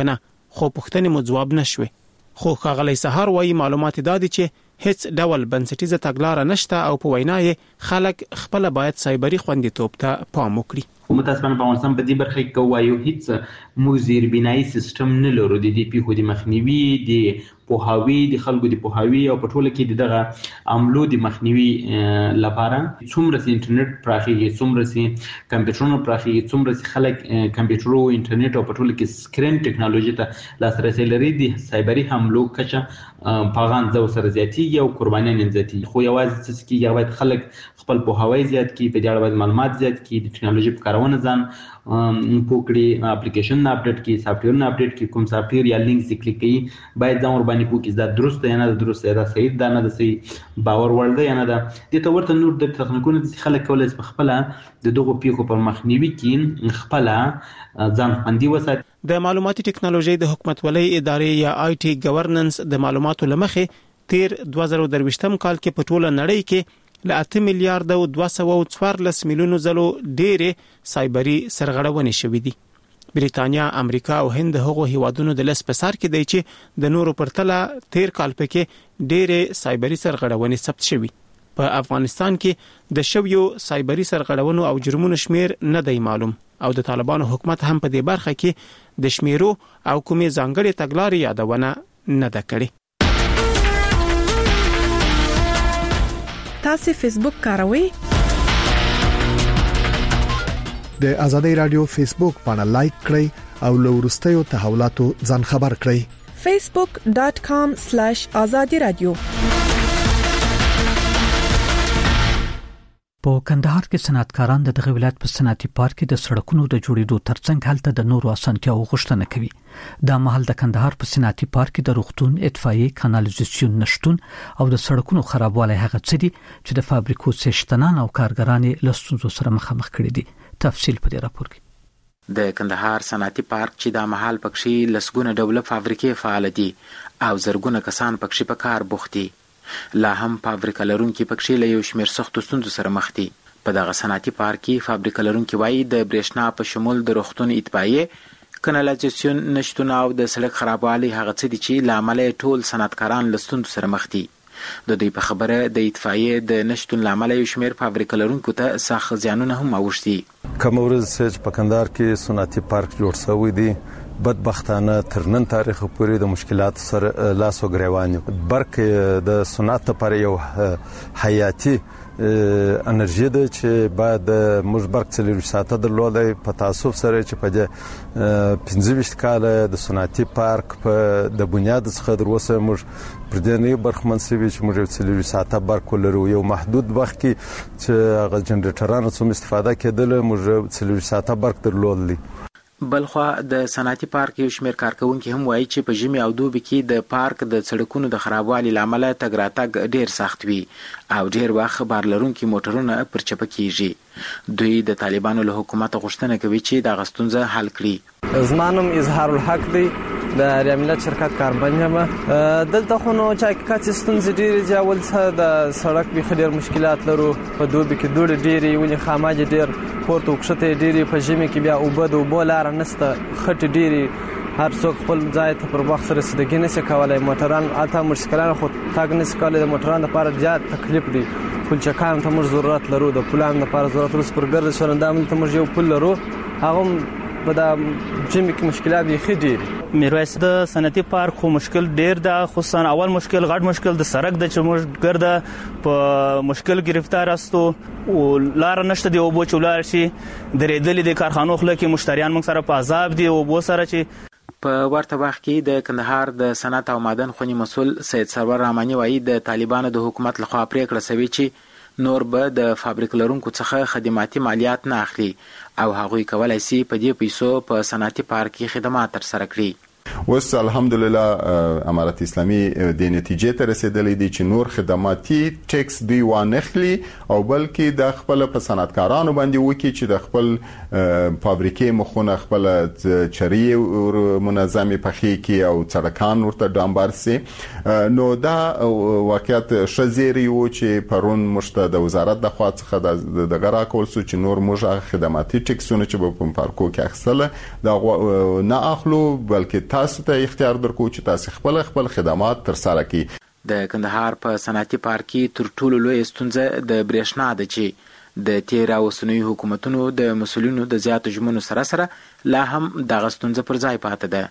خو پوښتنې مو جواب نشوي. خو ښاغلی سهار وایي معلومات دادي چې هیڅ ډول بنسټیزه تګلاره نشته او په وینا یې خلک خپل باید سایبري خوندیتوب ته پام وکړي. متاسفانه په افغانستان په دې برخه کې کوایو هیڅ موږ زیربنایي سیستم نه لرو د دې پیښو د مخنیوي د پوهاوی د خلکو د پوهاوی او په ټوله کې دغه عملو د مخنیوي لپاره څومره سي انټرنیټ پراخیږي څومره سي کمپیوټرونو پراخیږي څومره سي خلک کمپیوټر او انټرنیټ او په ټوله کې سکرین ټیکنالوژي ته لاسرسي لري د سایبري حملو کچه پیغام د وسره زیاتیږي او قربانیان زیاتیږي. خو یوازې څه کې باید خلک خپل پوهاوی زیات کړي په دې اړه باید معلومات زیات کړي د ټیکنالوژي په کارونه ځان پوکړي اپلیکیشن اپډیټ کړي سافټویر اپډیټ کړي کوم سافټویر یا لینک چې کلیک کړي باید ځان ور باندې پوکړي دا درست دی نه درست دی صحیح ده نه صحیح باور وړ دی نه ده د تو ورته نور د تخنیکونو د خلک کولای شي خپل د دغه پیښو پر مخنیوي کې خپل ځان خوندي وساتي. د معلوماتي ټیکنالوژي د حکومتولۍ ادارې یا آی ټي ګورننس د معلوماتو لمخې تیر 2023م کال کې په ټوله نړۍ کې ل 8 میلیارډ او 214 میلیونو زلو ډېرې سایبري سرغړونې شوې دي. بریتانیا، امریکا او هند هغه هیوادونو د لس پسار کې دی چې د نورو پرتله تیر کال پکې ډېرې سایبري سرغړونې ثبت شوې. په افغانستان کې د شویو سایبري سرغړونو او جرمونو شمیر نه دی معلوم او د طالبانو حکومت هم په دې برخه کې د شمیرو او کومې ځانګړې تګلارې یادونه نه ده کړې. تاسو فیسبوک کاروئ؟ د ازادي رادیو فیسبوک باندې لایک کړئ او له وروستیو تحولاتو ځان خبر کړئ. facebook.com/azadi radio. په کندهار کې صنعتکاران دغه ولایت په صنعتي پارک کې د سړکونو د جوړېدو ترڅنګ هلته د نورو اسانتیاو غوښتنه کوي. دا مهال د کندهار په صنعتي پارک کې د روغتون، اطفائیه، کانالیزاسیون نشټون او د سړکونو خرابوالی هغه څه دي چې د فابریکو سشتنان او کارګران له ستونزو سره مخامخ کړي دي. تفصیل په دې راپور کې. د کندهار صنعتي پارک چې د مهال پکښې لسګونه ډوله فابریکې فعال دي او زرګونه کسان پکښې په کار بوخت دي. لا هم فابریکه لرونکي پکښې له یو شمېر سختو ستونزو سره مخ دي. په دغه صنعتي پارک کې فابریکه لرونکي وایي د برېښنا په شمول د روغتون، اطفائیه، کانالیزاسیون نشتون او د سړک خرابوالی هغه څه دي چې له امله ټول صنعتکاران له ستونزو سره مخ دي. د دوی په خبره د اطفائیه د نشتون له امله یو شمېر فابریکه لرونکو ته سخت زیانونه هم اوښتي. کوم ورځ چې په کندهار کې صنعتي پارک جوړ شوی دی بدبختانه تر نن تاریخ پورې د مشکلات سره لاس او ګریوان برق د صنعت لپاره یو حیاتي انرژي ده چې باید موږ برق 24 ساعته درلودای. په تاسف سره چې په دې 25 کال د صنعتي پارک په د بنیاد څخه دروسه موږ پر دې نه برخمن سوي چې موږ 24 ساعته برق ولرو. یو محدود وخت کې چې هغه جنریټرانو څخه استفاده کېدل موږ 24 ساعته برق درلودلی. بلخوا د صنعتي پارک یو شمېر کارکونکي هم وایي چې په ژمي او دوبي کې د پارک د سړکونو د خرابوالي له امله تګ راتګ ډېر سخت وي او ډېر وخت بار لرونکي موټرونه پر چپه کېږي. دوی د طالبانو له حکومت غوښتنه کوي چې دغه ستونزه حل کړي. زما نوم اظهار الحق دی، د ریاملت شرکت کاربن یم. دلته خو نو چې حقیقت ستونزې ډېرې دي. اول څه د سړک بیخي ډېر مشکلات لرو. په دوبي کې دوړې ډېرې ونې خاماج ډېر پورته وکښتې ډېرې. په ژمي کې بیا اوبه د اوبو لاره نشته، خټې ډېرې. هر څوک خپل ځای ته پر وخت رسیدګي نشي کولای. موټران اته موټرسایکلان خو تګ نشي کولای. د موټرانو لپاره زیات تکلیف دی. پلچکان ته موږ ضرورت لرو، د پلان لپاره ضرورت لرو. پر ګرځ شوندام ته موږ یو پل لرو، هغه په د ژمي کې مشکلات یې دي. میرویس د صنعتي پارک خو مشکل ډیر ده. خصوصا اول مشکل غټ مشکل د سړک د چې موږ ګرځه په مشکل گرفتار استو او لار نشته دی او بو چولار شي درېدلې د کارخانو خلک کې مشتریان موږ سره په عذاب دي او بو سره چې په ورته وخت کې د کندهار د صنعت او معدن خونی مسول سید سرور رحماني وایي د طالبانو د حکومت لخوا پریکړه شوې چې نور به د فابریک لرونکو څخه خدماتي مالیات نه اخلي او هغوی کولای شي په دې پیسو په صنعتي پارک کې خدمات ترسره کړي. اوس الحمدلله امارت اسلامي د نتیجې ته رسیدلې دي چې نور خدماتي ټیکس دوی وانخلي او بلکې د خپل په صنعتکارانو باندې وکړي چې د خپل فابریکې مخونه خپل چري منظمي پخې کې او سړکان ورته ډامبر سي. نو دا واقعیت شزيري و چې پرون مشته د وزارت د خوا څخه د غرا کول سو چې نور موږ خدماتي ټیکسونه چې په پارکو کې اخیستل دا نه اخلو بلکې تاسو تاسو ته اختیار درکو چې تاسو خپل خدمات ترسره کړئ. د کندهار په صنعتي پارک کې تر ټولو لوی ستونزه د برېښنا ده چې د تیر او اوسنیو حکومتونو د مسؤلینو د زیاتو ژمنو سره لا هم دغه ستونزه پر ځای پاتې ده.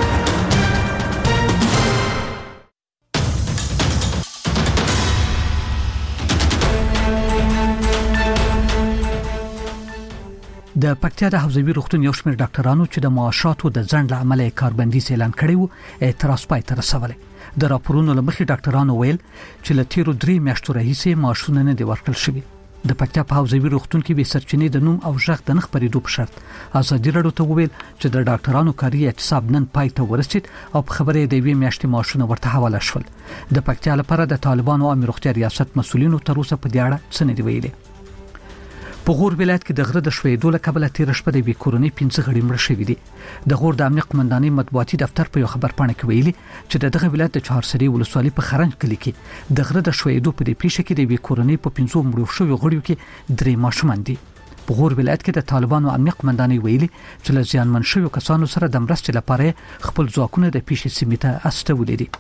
د پکتیا د حوزوي روغتون یو شمېر ډاکټرانو چې د معاشاتو د ځنډ له امله کاربندي اعلان کړی وو اعتراض پای ته رسولی. د راپورونو له مخې ډاکټرانو ویل چې له تیرو 3 میاشتو راهیسې معاشونه نه دي ورکړل شوي. د پکتیا په حوزوي روغتون کې به سرچینې د نوم او ژغ د نخ پریدو په شرط ازادي راډیو ته وویل چې د ډاکټرانو کاري اعتصاب نن پای ته ورسید او په خبره د 2 میاشتې معاشونه ورته حواله شول. د پکتیا لپاره د طالبانو او روغتیا ریاست مسؤلینو تر اوسه په دې اړه څه نه دی ویلي. په غور ولایت کې د غره د شویدو له کبله تیر شپه د بیکورنۍ 15 غړي مړ شوي دي. د غور د امنیت قومندانۍ مطبوعاتي دفتر په یو خبرپاڼه کې ویلي چې دغه ولایت د چهارسری ولسوالۍ په خرنج کلی کې د غره د شویدو په دې پیښه کې د بیکورنۍ په 15 مړو شوي غړیو کې 3 ماشومان دي. په غور ولایت کې د طالبانو امنیت قومندانۍ ویلي چې له زیانمن شویو کسانو سره د مرستې لپاره خپل ځواکونه د پیښې سیمې ته استولي دي.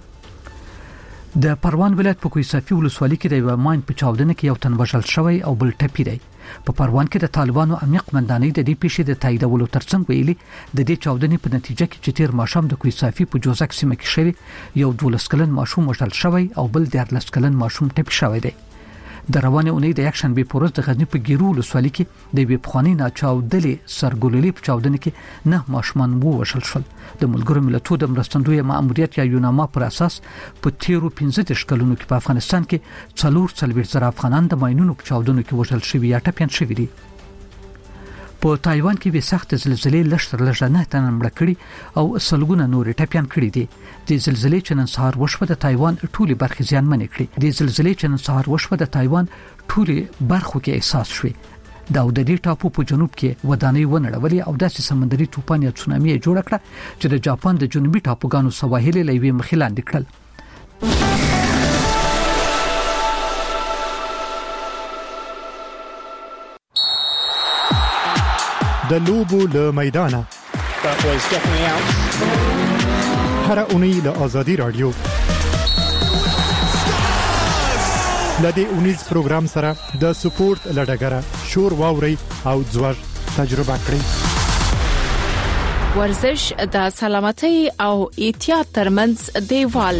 د پروان ولایت په کویسافي ولسوالۍ کې د یو ماین په چاودنه کې یو تن وژل شوی او بل ټپي دی. په پروان کې د طالبانو امنیت قومندانۍ د دې پیښې د تاییدولو ترڅنګ ویلي د دې چاودنې په نتیجه کې چې تیر ماښام د کویسافي په جوزک سیمه کې شوی یو 12 کلن ماشوم وژل شوی او بل 13 کلن ماشوم ټپي شوی دی. د روانه اونۍ د یک شنبه په ورځ د غزنی په ګیرو ولسوالۍ کې د بخوانی ناچاودلې سرګوللې په چاودنه کې 9 ماشومان وژل شول. د ملګرو ملتونو د مرستندوی مأموریت یا یوناما پر اساس په تیرو 15 کلونو کې په افغانستان کې 440,000 افغانان د ماینونو په چاودنو کې وژل شوي یا ټپيان شوي دي. په تایوان کې به سخت زلزلې لشتر لژنه تن مړ کړي او سلګونه نور ټپيان کړي دي. د زلزلې چې نن سهار وشوه د تایوان ټولي برخې زیانمن کړي. د زلزلې چې نن سهار وشوه د تایوان ټولي برخو کې احساس شوه. د دې ټاپو په جنوب کې ودانۍ ونړولې او داسې سمندري طوفان یا تسونامي جوړ کړه چې د جاپان د جنوبي ټاپوګانو سواحل لوي مخې لاندې کړل. د لوبو له میدانه هر اونۍ له آزادي رادیو لدې اونیز پروګرام سره د سپورت لډګره شور واوري او ځوړ تجربه کړئ. ورزش د سلامتۍ او احتیاط ترمنځ دیوال.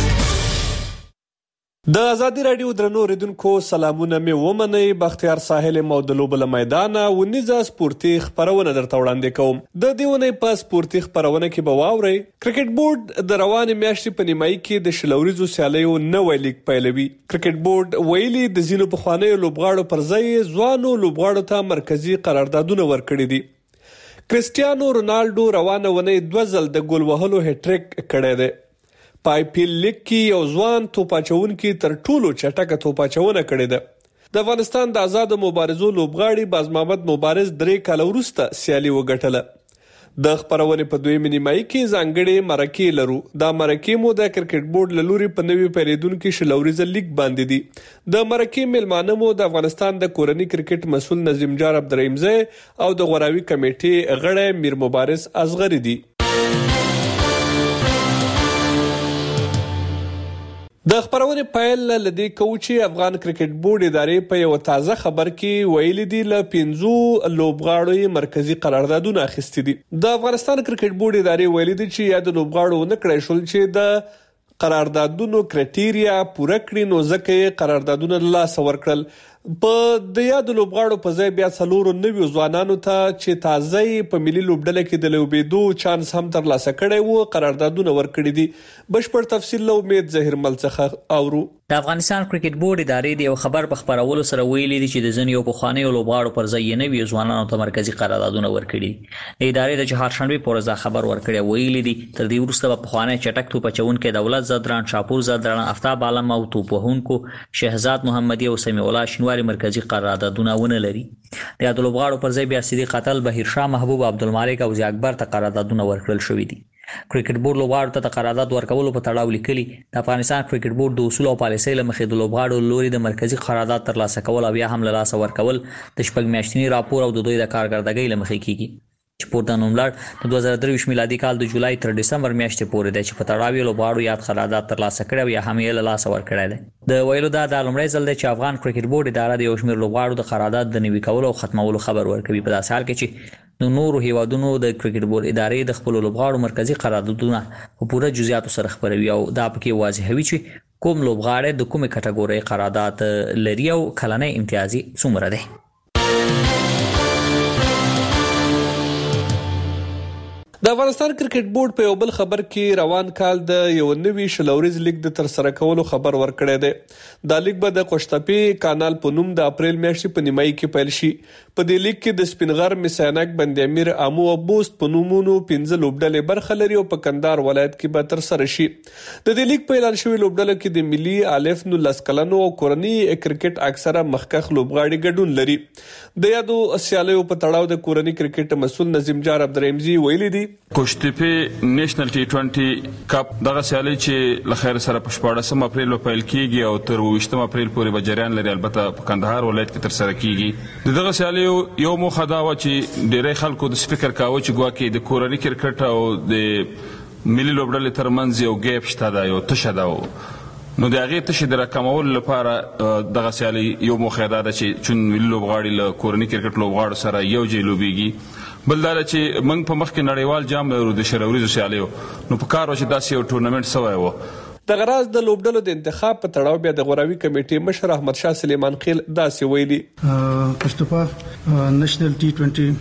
د آزادي رادیو درنو ریدونکو سلامونه مې ومنئ. بختیار ساحل مودلو بل میدان ونیزه سپورتي خبرونه درته وړاندې کوم. د دیونه په سپورتي خبرونه کې به واورئ کرکټ بورډ د روانې میاشتې په نیمایي کې د شلوريزو سیالیو نوې لیګ پیلوي. کرکټ بورډ ویلي د زینو په خوانې لوبغاړو پر ځای ځوانو لوبغاړو ته مرکزی قراردادونه ورکړي دي. کرسټیانو رونالډو روانه ونې 2 ځل د ګول وهلو هټریک کړی دی. پای پیل لیګ کې یو ځوان توپاچون کې تر ټولو چټکه توپاچونه کړې ده. د افغانستان د آزاد مبارزو لوبغاړي باز محمد مبارز 3 کال وروسته سیالي وګټله. د خبرونه په دوی منیمای کې ځانګړي مرکه لرو. دا مرکه مو د کرکټ بورډ لوري په نوي پیریدونکو شلوريزه لیګ باندې دي. د مرکه ملمانه مو د افغانستان د کورنۍ کرکټ مسول نظیم جار عبدالرحیم او د غوراوي کمیټې غړی میر مبارز اصغری دي. د خبرونه پایل لدی کوچي افغان کرکټ بورډ ادارې په یو تازه خبر کې ویلي دي ل 15 لوبغاړو مرکزی قراردادونه اخیستي دي. د افغانستان کرکټ بورډ ادارې ویلي دي چې یاد لوبغاړو نه کړی شول چې د قراردادونو کرایټیریا پوره کړي نو ځکه قراردادونه لاس ورکړل. په د یاد لوبغاړو په ځای بیا څلورو نویو ځوانانو ته چې تازه په ملي لوبډله کې د لوبېدو چانس هم تر لاسه کړی وو قراردادونه ورکړي دي. بشپړ تفصیل له امید ظاهر مل څخه اورو. د افغانستان کرکټ بورډ ادارې د یو خبر په خبرولو سره ویلي دي چې د ځینو په خوانې لوبغاړو پر ځای نویو ځوانانو ته مرکزی قراردادونه ورکړي. د ادارې د چهارشنبه په ورځ خبر ورکړی ویلي دي تر دې وروسته په خوانې چټک توپچون کې دولت زدران شاپور زدران افتاب عالم او توپوهونکو شهزاد محمدي او سمیع الله شنواری مرکزی قراردادونه ونه لري. د یاد لوبغاړو پر ځای بیا صدیق قتل بهیر شاه محبوب عبدالمالک او ضیاء اکبر ته قراردادونه ورکړل شوې دي. کرکټ بورډ لوبغاړو ته قرارداد ورکولو په تړاو لیکلي د افغانستان کرکټ بورډ د اصول او پالیسۍ لمخې د لوبغاړو لوري د مرکزی قرارداد ترلاسه کول او بیا هم له لاسه ورکول د شپږ میاشتنی راپور او د دوی د کارګردګۍ لمخې کیږي. چې پورته نوملړ د 2023 میلادي کال د جولای تر دسمبر میاشتې پورې د چې په تړاو یې لوبغاړو یاد قرارداد ترلاسه کړی او یا هم یې له لاسه ورکړی دی. د ویلو دا د لومړی ځل دی چې افغان کرکټ بورډ اداره د یو شمېر لوبغاړو د قرارداد د نوي کولو او ختمولو خبر ورکوي په داسې حال کې چې د نورو هیوادونو د کرکټ بورډ ادارې د خپل لوبغاړو مرکزی قراردادونه په پوره جزئیاتو سره خبروي او دا پکې واضحوي چې کوم لوبغاړی د کومې کټګورۍ قرارداد لري او کلنۍ امتیازي څومره دی. د افغانستان کرکټ بورډ په یو بل خبر کې روان کال د یو نوي شلوريز لیګ د تر سره کولو خبر ورکړی دی. دا لیګ به د قشتپې کانال په نوم د اپریل میاشتې په نیمایي کې پیل شي. په دې لیګ کې د سپینغر، مسانک، بند امیر، امو او بوست په نومونو 15 لوبډلې برخه لري او په کندهار ولایت کې به تر سره شي. د دې لیګ په اعلان شوی لوبډلو کې د ملي الف 19 کلنو او کورنی کرکټ اکثره مخکخ لوبغاړي ګډون لري. د یادو سیالیو په تړاو د کورنی کرکټ مسؤل نظیم جار عبدالرحیمزی ویلي دي کوشتپې نېشنل ټي 20 کپ دغه سیالي چې لخر سره په 14 اپریل په پیل کیږي او تر 20 اپریل پورې به جریان لري. البته په کندهار ولایت کې تر سره کیږي. دغه سیالي یو موخه دا و چې ډېری خلکو د فکر کاوه چې ګواکې د کورنی کرکټ او د ملي لوبډلې ترمنځ یو ګیپ شته دا یو تشه ده نو د هغې تشې د راکمولو لپاره دغه سیالي یو موخه دا ده چې چون ملي لوبغاړي له کورني کرکټ لوبغاړو سره یو ځای لوبیږي. بل دا چې موږ په مخ کې نړیوال جام لرو د شلوريزو سیالیو نو په کار و چې داسې یو ټورنمنټ سوی و. د غراز د لوبډلو د انتخاب په تړاو بیا د غوراوي کمیټې مشر احمد شاه سلیمان خیل داسې ویلي پښتوپا نېشنل ټي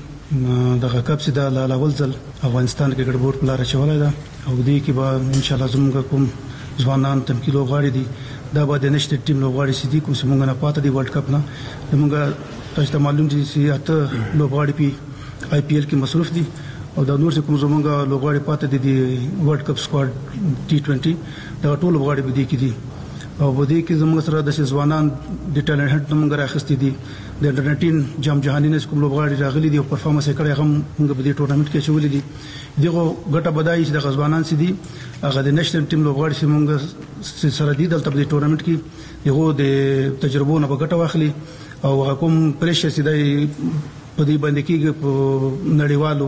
20 دغه کپ چې د لاول ځل افغانستان کرکټ بورډ په لار چولای دا او دې کې به ان شاء الله زموږ کوم ځوانان تمکي لوبغاړي دي دا به د نېشنل ټیم لوبغاړي سي دي کوم چې موږ نه پاتې دي ورلد کپ نه موږ تاسو ته معلوم دي چې اته لوبغاړي په آی پی ایل کې مصروف دي او د نور څخه کوم زمونږ لوبغاړي پاتې دي د ورلد کپ سکواډ ټي 20 دا ټول لوبغاړي به دي کې دي او په دې کې زموږ سره د ځوانان د ټالنت هټ موږ راخستې دي د انډر 19 جام جهاني نه کوم لوبغاړي راغلي دي او پرفارمنس یې کړی هم موږ په دې ټورنمنت کې چولې دي دغه ګټه بدایي چې د ځوانان سي دي هغه د نېشنل ټیم لوبغاړي چې موږ سره دي دلته په دې ټورنمنت کې یو د تجربو نه ګټه واخلي او کوم پریشر سي دی په دې باندې کې په نړیوالو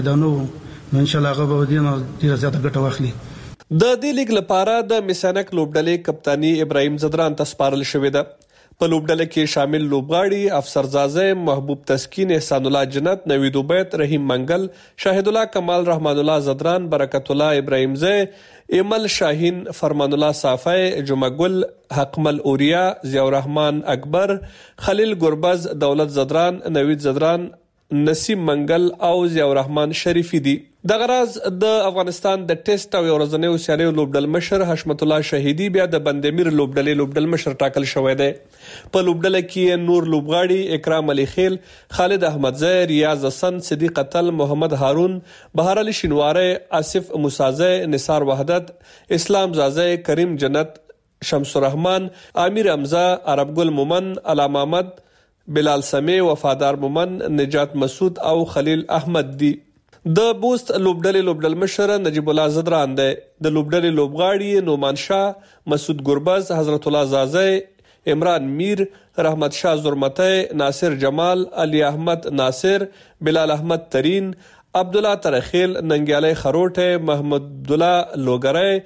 میدانونو ان شاء الله هغه به ډیره زیاته ګټه واخلي. د دې لیګ لپاره د مسانک لوبډلې کپتانی ابراهیم زدران ته سپارل شوې ده. په لوبډله کې شامل لوبغاړي افسر زازه، محبوب تسکین، احسان الله جنت، نوید عبید، رحیم منگل، شاهد الله کمال، رحمان الله زدران، برکت الله ابراهیم زی، ایمل شاهین، فرمان الله صافی، جمعه گل، حقمل اوریا، ضیاء الرحمن اکبر، خلیل گربز، دولت زدران، نوید زدران، نسیم منگل او ضیاء الرحمن شریفی دي. د غراز د افغانستان د ټیسټ او ورځنیو سیالیو لوبډل مشر حشمت الله شهیدی بیا د بندمیر لوبډلې لوبډل مشر ټاکل شوی دی. په لوبډله کې نور لوبغاړي اکرام علي خیل، خالد احمدزی، ریاض حسن، صدیق قتل، محمد هارون، بهار علي شینواری، آصف موسازی، نثار وحدت، اسلام زازی، کریم جنت، شمس الرحمن، امیر حمزه، عرب گل مومن، علامه احمد، بلال سمی، وفادار مومن، نجات مسعود او خلیل احمد دي. د بوست لوبډل مشر نجیب الله زدران دی. د لوبډلې لوبغاړي نومان شاه، مسعود گربز، حضرت الله زازی، عمران میر، رحمت شاه زرمتی، ناصر جمال، علی احمد ناصر، بلال احمد ترین، عبد الله ترخیل، ننګیالی خروټه، محمد الله لوګری،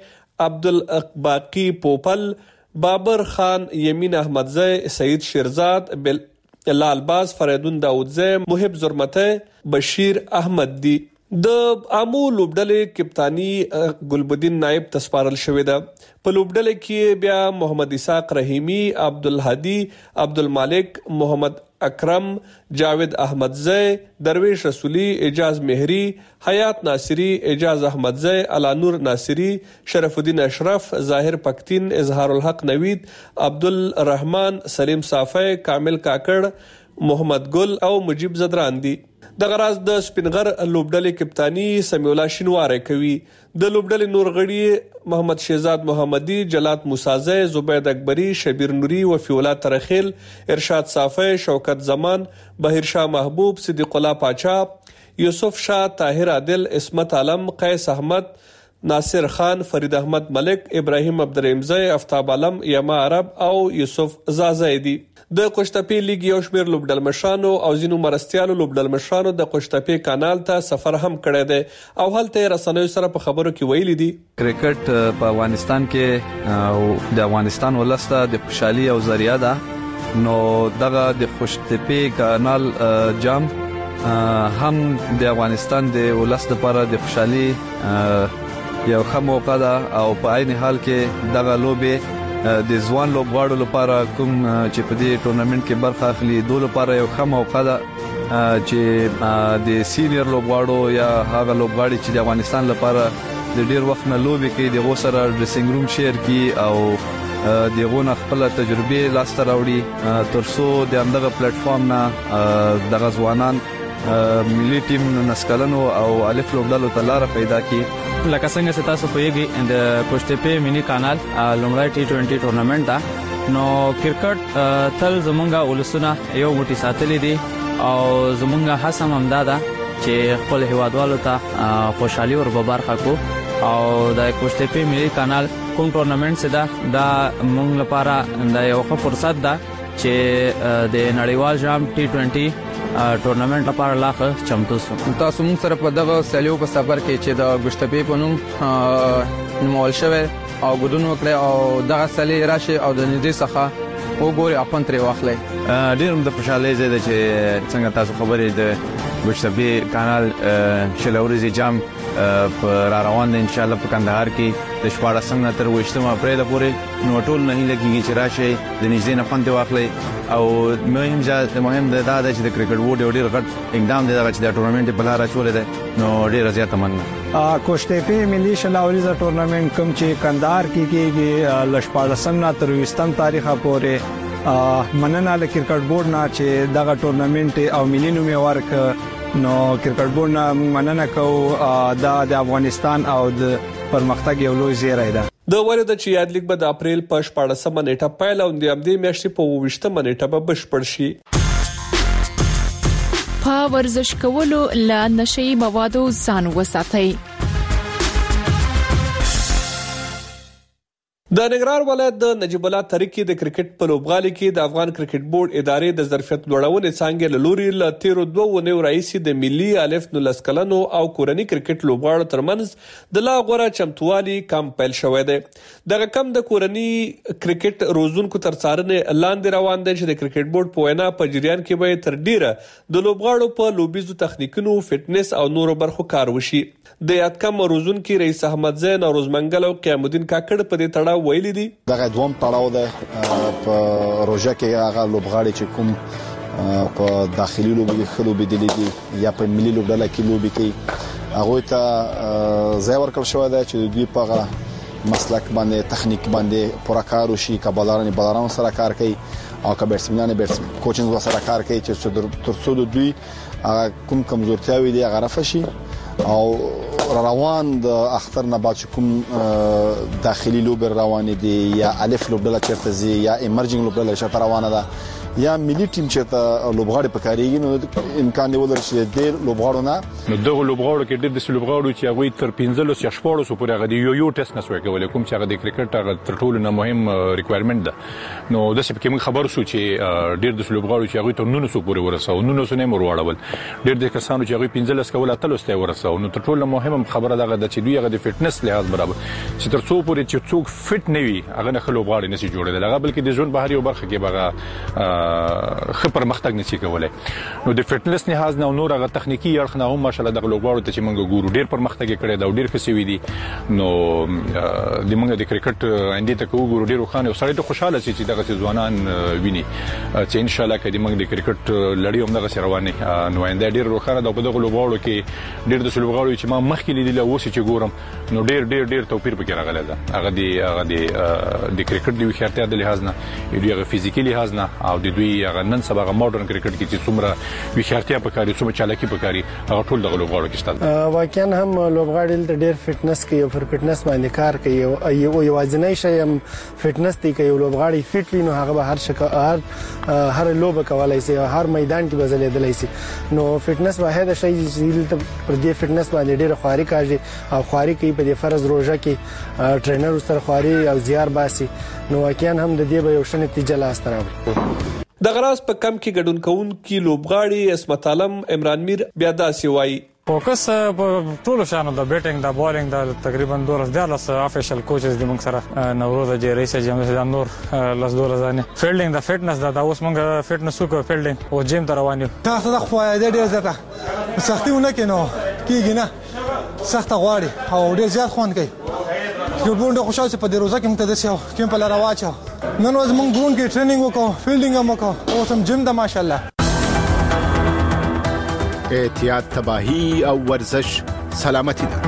عبدالباقی پوپل، بابر خان، یمین احمدزی، سعید شیرزاد، لال باز، فریدون داودزی، محب زرمتی، بشیر احمد دی. د امو لوبډلې کپتانی ګلبدین نائب تسپارل شوې ده. په لوبډلې کې بیا محمد اسحاق رحیمی، عبدالهادی، عبدالمالک، محمد اکرم، جاوید احمدزی، درویش رسولی، اعجاز مهری، حیات ناصری، اعجاز احمدزی، علانور ناصری، شرف الدین اشرف، ظاهر پختین، اظهار الحق نوید، عبدالرحمن، سلیم صافی، کامل کاکړ، محمد گل او مجیب زدران دي. د غراز د سپینغر لوبډلې کپتانی سمیع الله شینواری کوي. د لوبډلې نور غړي محمد شهزاد محمدی، جلات موسازی، زبید اکبری، شبیر نوری، وفی الله ترخیل، ارشاد صافی، شوکت زمان، بهیر شاه محبوب، صدیق الله پاچا، یوسف شاه، طاهر عادل، اسمت عالم، قیس احمد، ناصر خان، فرید احمد ملک، ابراهیم عبدالرحیمزی، افتاب عالم، یما عرب او یوسف زازی دي. د قشتپې لیګ یو شمېر لوبډلمشانو او ځینو مرستیالو لوبډلمشانو د قشتپې کانال ته سفر هم کړی دی او هلته رسنیو سره په خبرو کې ویلي دي کرکټ په افغانستان کې او د افغانستان ولسته د خوشحالي او ذریعہ ده. نو دغه د قشتپې کانال جام هم د افغانستان د ولس لپاره د خوشحالي یو ښه موقع ده او په عین حال کې دغه لوبه د ځوان لوبغاړو لپاره کوم چې په دې ټورنمنت کې برخه اخلي دوی لپاره یو ښه موقع ده چې د سینیئر لوبغاړو یا هغه لوبغاړي چې د افغانستان لپاره د ډیر وخت نه لوبي کوي د غوسره ډریسینګ روم شیر کی او دغه خپل تجربه لاسته راوړي ترڅو د همدغه پلیټ فارم نه د غزوانان ملي ټیم نسکلنو او الف لوبډالو ته لار پیدا کی. لکه څنګه چې تاسو پوهیږئ د قشتپې مینی کانال لومړی ټي 20 ټورنمنت دا نو کرکټ تل زمونږه ولسونه یو موټی ساتلې دي او زمونږه حسم هم دا چې خپل هیوادوالو ته خوشحالي ور برخه کو او د قشتپې مینی کانال کوم ټورنمنت څه دا موږ لپاره د یو ښه فرصت ده چې د نړیوال جام ټي 20 ټورنمنت لپاره لاخه چمتو سو. تاسو موږ سره په دغه سیالیو په سفر کې چې د قشتپې په نوم نومول شوی او ګډون وکړي او دغه سیالي راشي او د نږدې څخه وګوري اپن ترې واخلي. ډیر د خوشاله زیاده چې څنګه تاسو خبرې د قشتپې کانال شلوري جام پر روان دي ان شاء الله په کندهار کې د 14 تر 28 اپریل پورې نو ټول نه لګیږي چې راشي د نږدې نه پند واخلي او مهم دا چې د کرکټ بورډ ډیر غټ اقدام دی چې د ټورنمنت په لار اچولې ده نو ډیر زیات مننه. قشتپې ملي شلوري ټورنمنت کوم چې کندهار کې کېږي ل 14 تر 20 تاریخ پورې مننه له کرکټ بورډ نه چې دغه ټورنمنت او ملي نوم ورک نو کرکټ بورډ نه مننه کوو د افغانستان او د پرمختګ یو لوی زیری ده. د ورته چې یاد لیک به د اپریل په 14 نیټه پایل او د امدې میاشتې په 28 نیټه به بشپړ شي. په ورزش کولو له نشئی موادو ځان وساتئ. د ننګرهار ولایت د نجیب الله طریقې د کرکټ په لوبغالي کې د افغان کرکټ بورډ ادارې د ظرفیت لوړونې څنګه له لوري ل تیرو 2 ونیو رئیس د ملي الف نلس کلنو او کورنی کرکټ لوبغاړو ترمنځ د لا غوړه چمتوالي کم پیل شوې ده. دغه کم د کورنی کرکټ روزونکو تر څارنې لاندې روان دي چې د کرکټ بورډ په وینا په جریان کې به تر ډیره د لوبغاړو په لوبیزو تخنیکونو فټنس او نورو برخو کار وشي. د یاد کم روزونکو رئیس احمد زین او روزمنګل او قیام الدین کاکړ په دې تړاو ویلي دي دغه دوم تړاو ده په روزه کې هغه لوبغاړي چې کوم په داخلي لوبي خلو بدلی دي یا په ملي لوبډله کې لوبي کوي هغه ته ځای ورکړل شو دا چې دوی په مسلک باندې تخنیک باندې پوره کار وشي کبالاران سره کار کوي او کبرسمنان کوچینګ سره کار کوي چې ترڅو دوی کوم کمزورتیاوي دي هغه رافشي او روان د اختر نه بعد کوم داخلي لوبر روان دي یا الف لوبډله چرته زی یا ایمرجنګ لوبډله شته روانه ده یا ملي ټیم چې ته لوبغاړي پکاريږي نو امکان دی ولر چې د لوبغاړو نه نو دغه لوبغاړو کې د لوبغاړو چې هغه تر 15 یا 14 پورې هغه یو ټیسټ نسوي کولای کوم چې هغه د کرکټ هغه تر ټولو نه مهم ریکوایرمنت ده نو د څه کې موږ خبر شو چې ډیر د لوبغاړو چې هغه تر 900 پورې ورساو 900 نه مور وړول ډیر د کسانو چې هغه 15 کول اتلسته ورساو نو تر ټولو مهم خبره ده چې دوی هغه د فټنس لحاظ برابر چې تر څو پورې چې څوک فټ نه وي هغه نه لوبغاړي نشي جوړېدل هغه بلکې د ژوند بهر یو برخه کې هغه پرمختګ نشي کولای نو د فټنس نه حاضر نو هغه تخنیکی اړخ نه هم ماشالله د لوبغاړو ته چې موږ ګورو ډیر پرمختګ کړي دا ډیر ښه سوي دي نو د موږ د کرکټ اندې ته ګورو ډیر خوانه او سړی ته خوشاله شي چې دغه ځوانان ویني چې ان شاء الله کې موږ د کرکټ لړۍ هم دغه روانه نو آینده ډیر روخانه د دغه لوبغاړو کې ډیر د لوبغاړو چې ما مخکې لیدل او چې ګورم نو ډیر توپیر پکې راغلی ده هغه د کرکټ د وخت د لحاظ نه یو فزیکي لحاظ نه او د چې دوی هغه نن سبا ماډرن کرکټ کې چې څومره ویښارتیا پکاري څومره چالاکي پکاري هغه ټول د لوبغاړو کې شته. واقعا هم لوبغاړي د ډېر فټنس کوي او پر فټنس باندې کار کوي او یوازینی شی هم فټنس دی کوي. لوبغاړي فټ وي نو هغه به هر لوبه کولای شي او هر میدان کې بزلیدلای شي. نو فټنس واحد شی چې پر دې فټنس باندې ډېر خواري کوي او خواري کوي په دې فرض روزه کې ټرینر سره خواري او زیار باسي. نو واقعا هم د دې به یو ښه نتیجه لاسته راوړي. د غراس په کم کې ګډون کوونکي لوبغاړي اسمت عالم عمران میر بیا داسې وایي فوکس په ټولو شانو د بیټینګ د بالینګ د تقریبا 12 افیشل کوچز د موږ سره نوروز جری سه جام د نور لاس 12 نه فیلډینګ د فټنس د اوس موږ فټنس وکړو فیلډینګ او جیم تر روانیو تاسو د خو د ډیر زړه سختیونه کینو کیږي نه سخت غواړي او ډیر زیات خون کوي. یو بونډه خوشاله په دې روزه کې موږ ته دسیو کیمپ لاره واچو نن ورځ موږ ګرون کې ټریننګ وکړو فیلډینګ هم وکړو او سم جیم د ماشاءالله. احتیاط تباہی او ورزش سلامتی ده.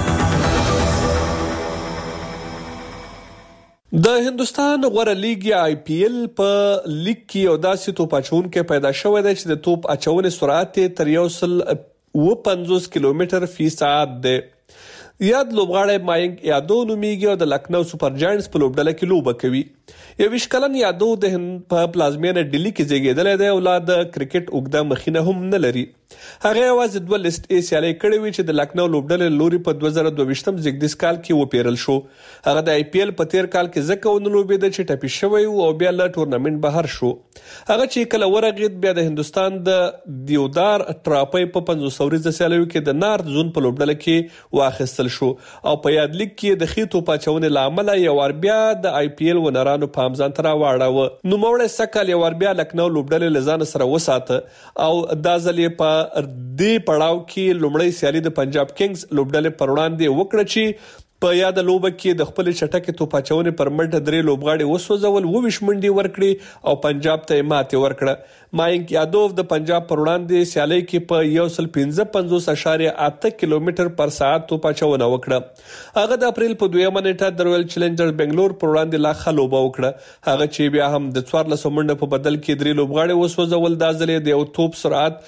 د هندستان غوړه لیګ یا IPL په لیګ کې یو داسې توپ اچونکو پیدا شوی دی چې د توپ اچونې سرعت تر 150 کیلومتر فی ساعت دی. یاد لوبغاړی ماینګ یادو نومیږي او د لکنو سپر جاینټس په لوبډله کې لوبه کوي. 21 کلن یادو د هند په پلازمینه ډیلی کې زیږیدلی دی او د کرکټ اوږده مخینه هم نه لري. هغه یوازې 2 لیست ای سیالي کړې وي چې د لکنو لوبډلې لوري په 2022م زیږدیز کال کې وپیرل شو. هغه د IPL په تیر کال کې ځکه ونه لوبېده چې ټپي شوی او بیا له ټورنمنت بهر شو. هغه چې کله ورغید بیا د هندستان د دیودار ټراپي په 500 سیالیو کې د نارت زون په لوبډله کې واخیستل شو او په یاد لیګ کې د خېټو پاچونې لامل یو ور بیا د IPL ونرانو په ځان تر واړاوه. نو موړ سکل یو ور بیا لکنو لوبډلې لزان سره وساته او د ځلې په دې پړاو کې لومړی سیالي د پنجاب کینګز لوبډلې پر وړاندې وکړه چې په یاد لوبه کې د خپل چټکې توپاچونې پر مټ درې لوبغاړي وسوځول 20 منډي ورکړي او پنجاب ته ماته ورکړه. ماینګ یادوف د پنجاب پر وړاندې سیالي کې په 155.8 کیلومتر پر ساعت توپاچونه وکړه. هغه د اپریل په 2 نیټه د رویل چیلنجر بنگلور پر وړاندې لا خلوبه وکړه. هغه چې بیا هم د 14 منډه په بدل کې درې لوبغاړي وسوځول د ځلې د یو توپ سرعت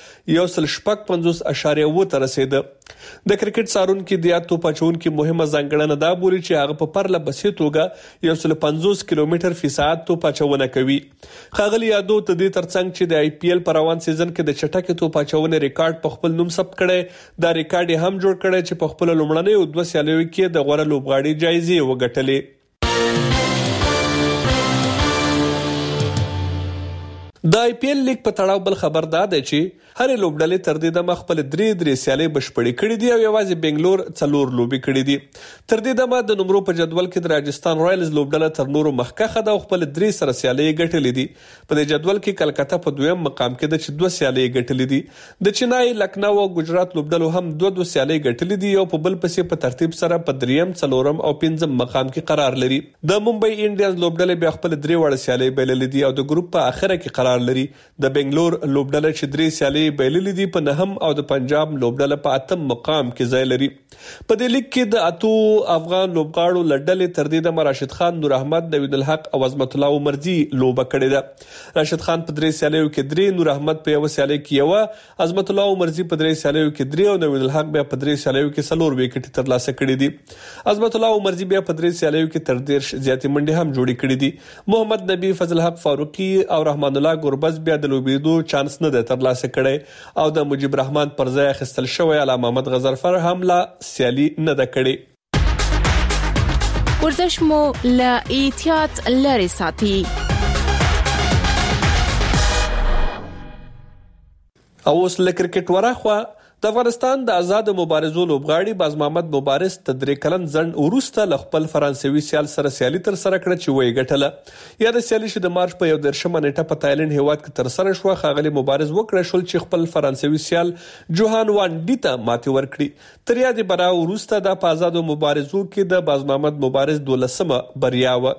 155.8 ته رسیده. د کرکټ سارونکو د یاد توپاچونکو مهمه ځانګړنه دا بولي چې هغه په پرله بسې توګه 150 کیلومتر فی ساعت توپاچونه کوي. خاغلی یادو ته د ترڅنګ چې د IPL پر روان سیزن کې د چټکې توپاچونې ریکارډ په خپل نوم ثبت کړي. دا ریکارډ هم جوړ کړي چې په خپل لومړنۍ او 2 سیالیو کې د غوړه لوبغاړي جایزې وګټلې. د IPL لیګ په تړاو بل خبر دا دی چې هر لوبډلې تر دې دمه خپل درې سیالي بشپړې کړې دي او یوازې بنگلور 4 لوبي کړې دي. تر دې دمه د نمبرو په جدول کې د راجستان رایلز لوبډله تر نورو مخکخه ده او خپل 3 سره سیالي ګټلې دي. په دې جدول کې کلکته په 2م مقام کې ده چې 2 سیالي ګټلې دي. د چنای، لکنو او ګجرات لوبډلو هم 2 سیالي ګټلې دي او په بل پسې په ترتیب سره په 3م، 4م او 5م مقام کې قرار لري. د ممبئی انډینز لوبډله بیا خپل 3 وړ سیالي بللې دي او د ګروپ په اخره کې قرار لري. د بنگلور لوبډله چې 3 سیالي بللې دي په 9م او د پنجاب لوبډله په 8م مقام کې ځای لري. په دې لیګ کې د 8 افغان لوبغاړو لړډلې تر دې د راشد خان، نور احمد، نوید الحق او عظمت الله عمرزي لوبه کړې ده. راشد خان په 3 سیالیو کې 3، نور احمد په 1 سیالي کې 1، عظمت الله عمرزي په 3 سیالیو کې 3 او نوید الحق بیا په 3 سیالیو کې 4 وکټ ترلاسه کړي دي. عظمت الله عمرزي بیا په 3 سیالیو کې تر 10 زیاتې منډې هم جوړې کړې دي. محمد نبی، فضل حق فاروقي او رحمان الله ګربز بیا د لوبېدو چانس نه ده ترلاسه کړي او د مجيب رحمان پر ځای اخیستل شوی علامه محمد غزرفر هم لا سیالي نه ده کړې. ورزش مو له احتیاط لري ساتي. او اوس له کرکټ ورخوا د افغانستان د آزاد مبارزو لوبغاړي باز محمد مبارز تدری کلن ځن ورسته ل خپل فرانسوي سیال سره سیالي تر سره کړ چې وای ګټله. یا د سیالي چې د مارچ په 11 نیټه په تایلند هیواد کې تر سره شو. خاغلی مبارز وکړ شول چې خپل فرانسوي سیال جوهان وان ډی ته ماتې ورکړي. تر یاد برا ورسته د آزاد مبارزو کې د باز محمد مبارز 12مه بریا و.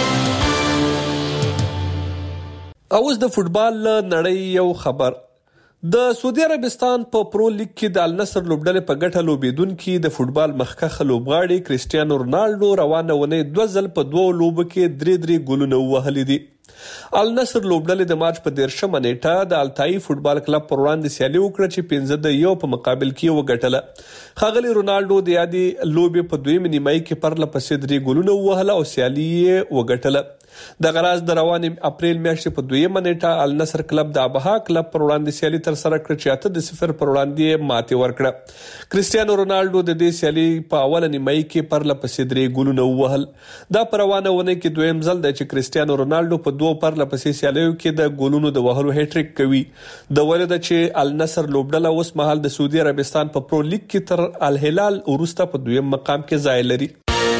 اوس د فوتبال نړۍ یو خبر. د سعودي عربستان په پرو لیګ کې د النصر لوبډلې په ګټه لوبیدونکو د فوتبال مخکخ لوبغاړي کریسټیانو رونالډو روانه ونې 2 ځل په 2 لوبو کې 3 ګولونه وهلي دي. النصر لوبډلې د مارچ په 13 نیټه د التائی فوتبال کلب پر وړاندې سیالي وکړه چې 5-1 په مقابل کې وګټله. ښاغلي رونالډو د یادې لوبې په دویم نیمایي کې پرله پسې 3 ګولونه وهله او سیالي یې وګټله. د غراز د روانې اپریل میاشتې په 2 نیټه النصر کلب د ابها کلب پر وړاندې سیالي تر سره کړه چې 8-0 پر وړاندې ماتې ورکړه. کریسټیانو رونالډو د دې سیالي په اوله نیمایي کې پرله پسې 3 ګولونه ووهل. دا پر روانه ونه کې دویم ځل دی چې کریسټیانو رونالډو په 2 پرله پسې سیالیو کې د ګولونو د وهلو هټریک کوي. د ولید چې النصر لوبډله اوس مهال د سعودي عربستان په پرو لیګ کې تر الهلال وروسته په دویم مقام کې ځای لري.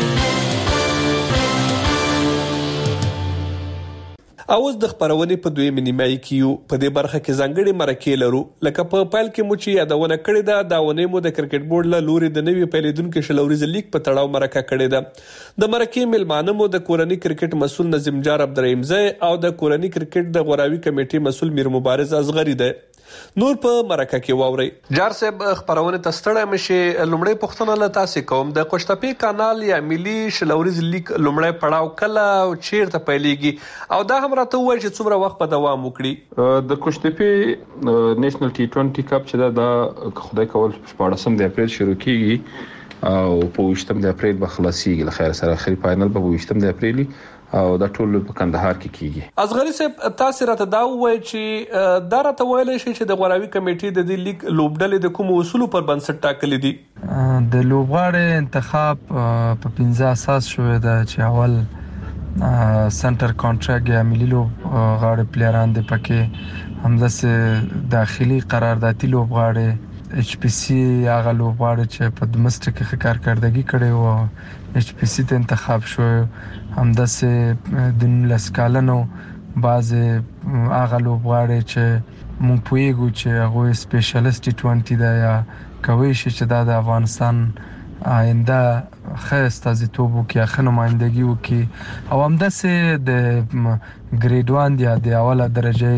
اوس د خبرونې په دویمه نیمایي کې یو په دې برخه کې ځانګړي مرکې لرو. لکه په پایل کې مو چې یادونه کړې ده دا ونې مو د کرکټ بورډ له لوري د نوي پیلېدونکو شلوريز لیګ په تړاو مرکه کړې ده. د مرکې ملمانه مو د کورنۍ کرکټ مسول نظیم جار عبدالرحیم زئی او د کورنۍ کرکټ د غوراوي کمیټې مسول میر مبارز ازغری ده. نور په مرکه کې واوري. جار صاحب خبرونه تستړی مشي. لومړی پوښتنه له تاسو کوم د قشتپې کانال یا ملي شلوريز لیګ لومړی پړاو کله او چیرته پیلېږي او دا هم راته وایي چې څومره وخت به دوام وکړي. د قشتپې نېشنل ټي20 کپ چې دا خدای کول 14 د اپریل شروع کیږي او په 28 د اپریل به خلاصيږي. له خیر سره اخري فائنل په 28 د اپریل او دا ټول په کندهار کې کیږي. ازغری صاحب تاسو راته دا وایي چې دا راته ویل شي چې د غوراوي کمیټې د دې لیګ لوبډلې د کوم اصولو پر بنسټ ټاکلي دي. د لوبغاړي انتخاب په 15 اساس شوې ده چې اول سنټر کانټراکټ یا ملي لوبغاړي پلیران د پکې همداسې داخلي قراردادي لوبغاړي ایچ پی سی هغه لوبغاړي چې په ډومېسټک کې کارکړدګي کړي او ایچ پی سی ته انتخاب شو. همداسې د 19 کالونو بعض هغه لوبغاړي چې مونږ پوهیږو چې هغه سپیشلیست ټي20 ده یا کوي چې د افغانستان آینده ښه استازیتوب وکړي، ښه نمائندګي وکړي او همداسې د ګریډ 1 یا د اوله درجه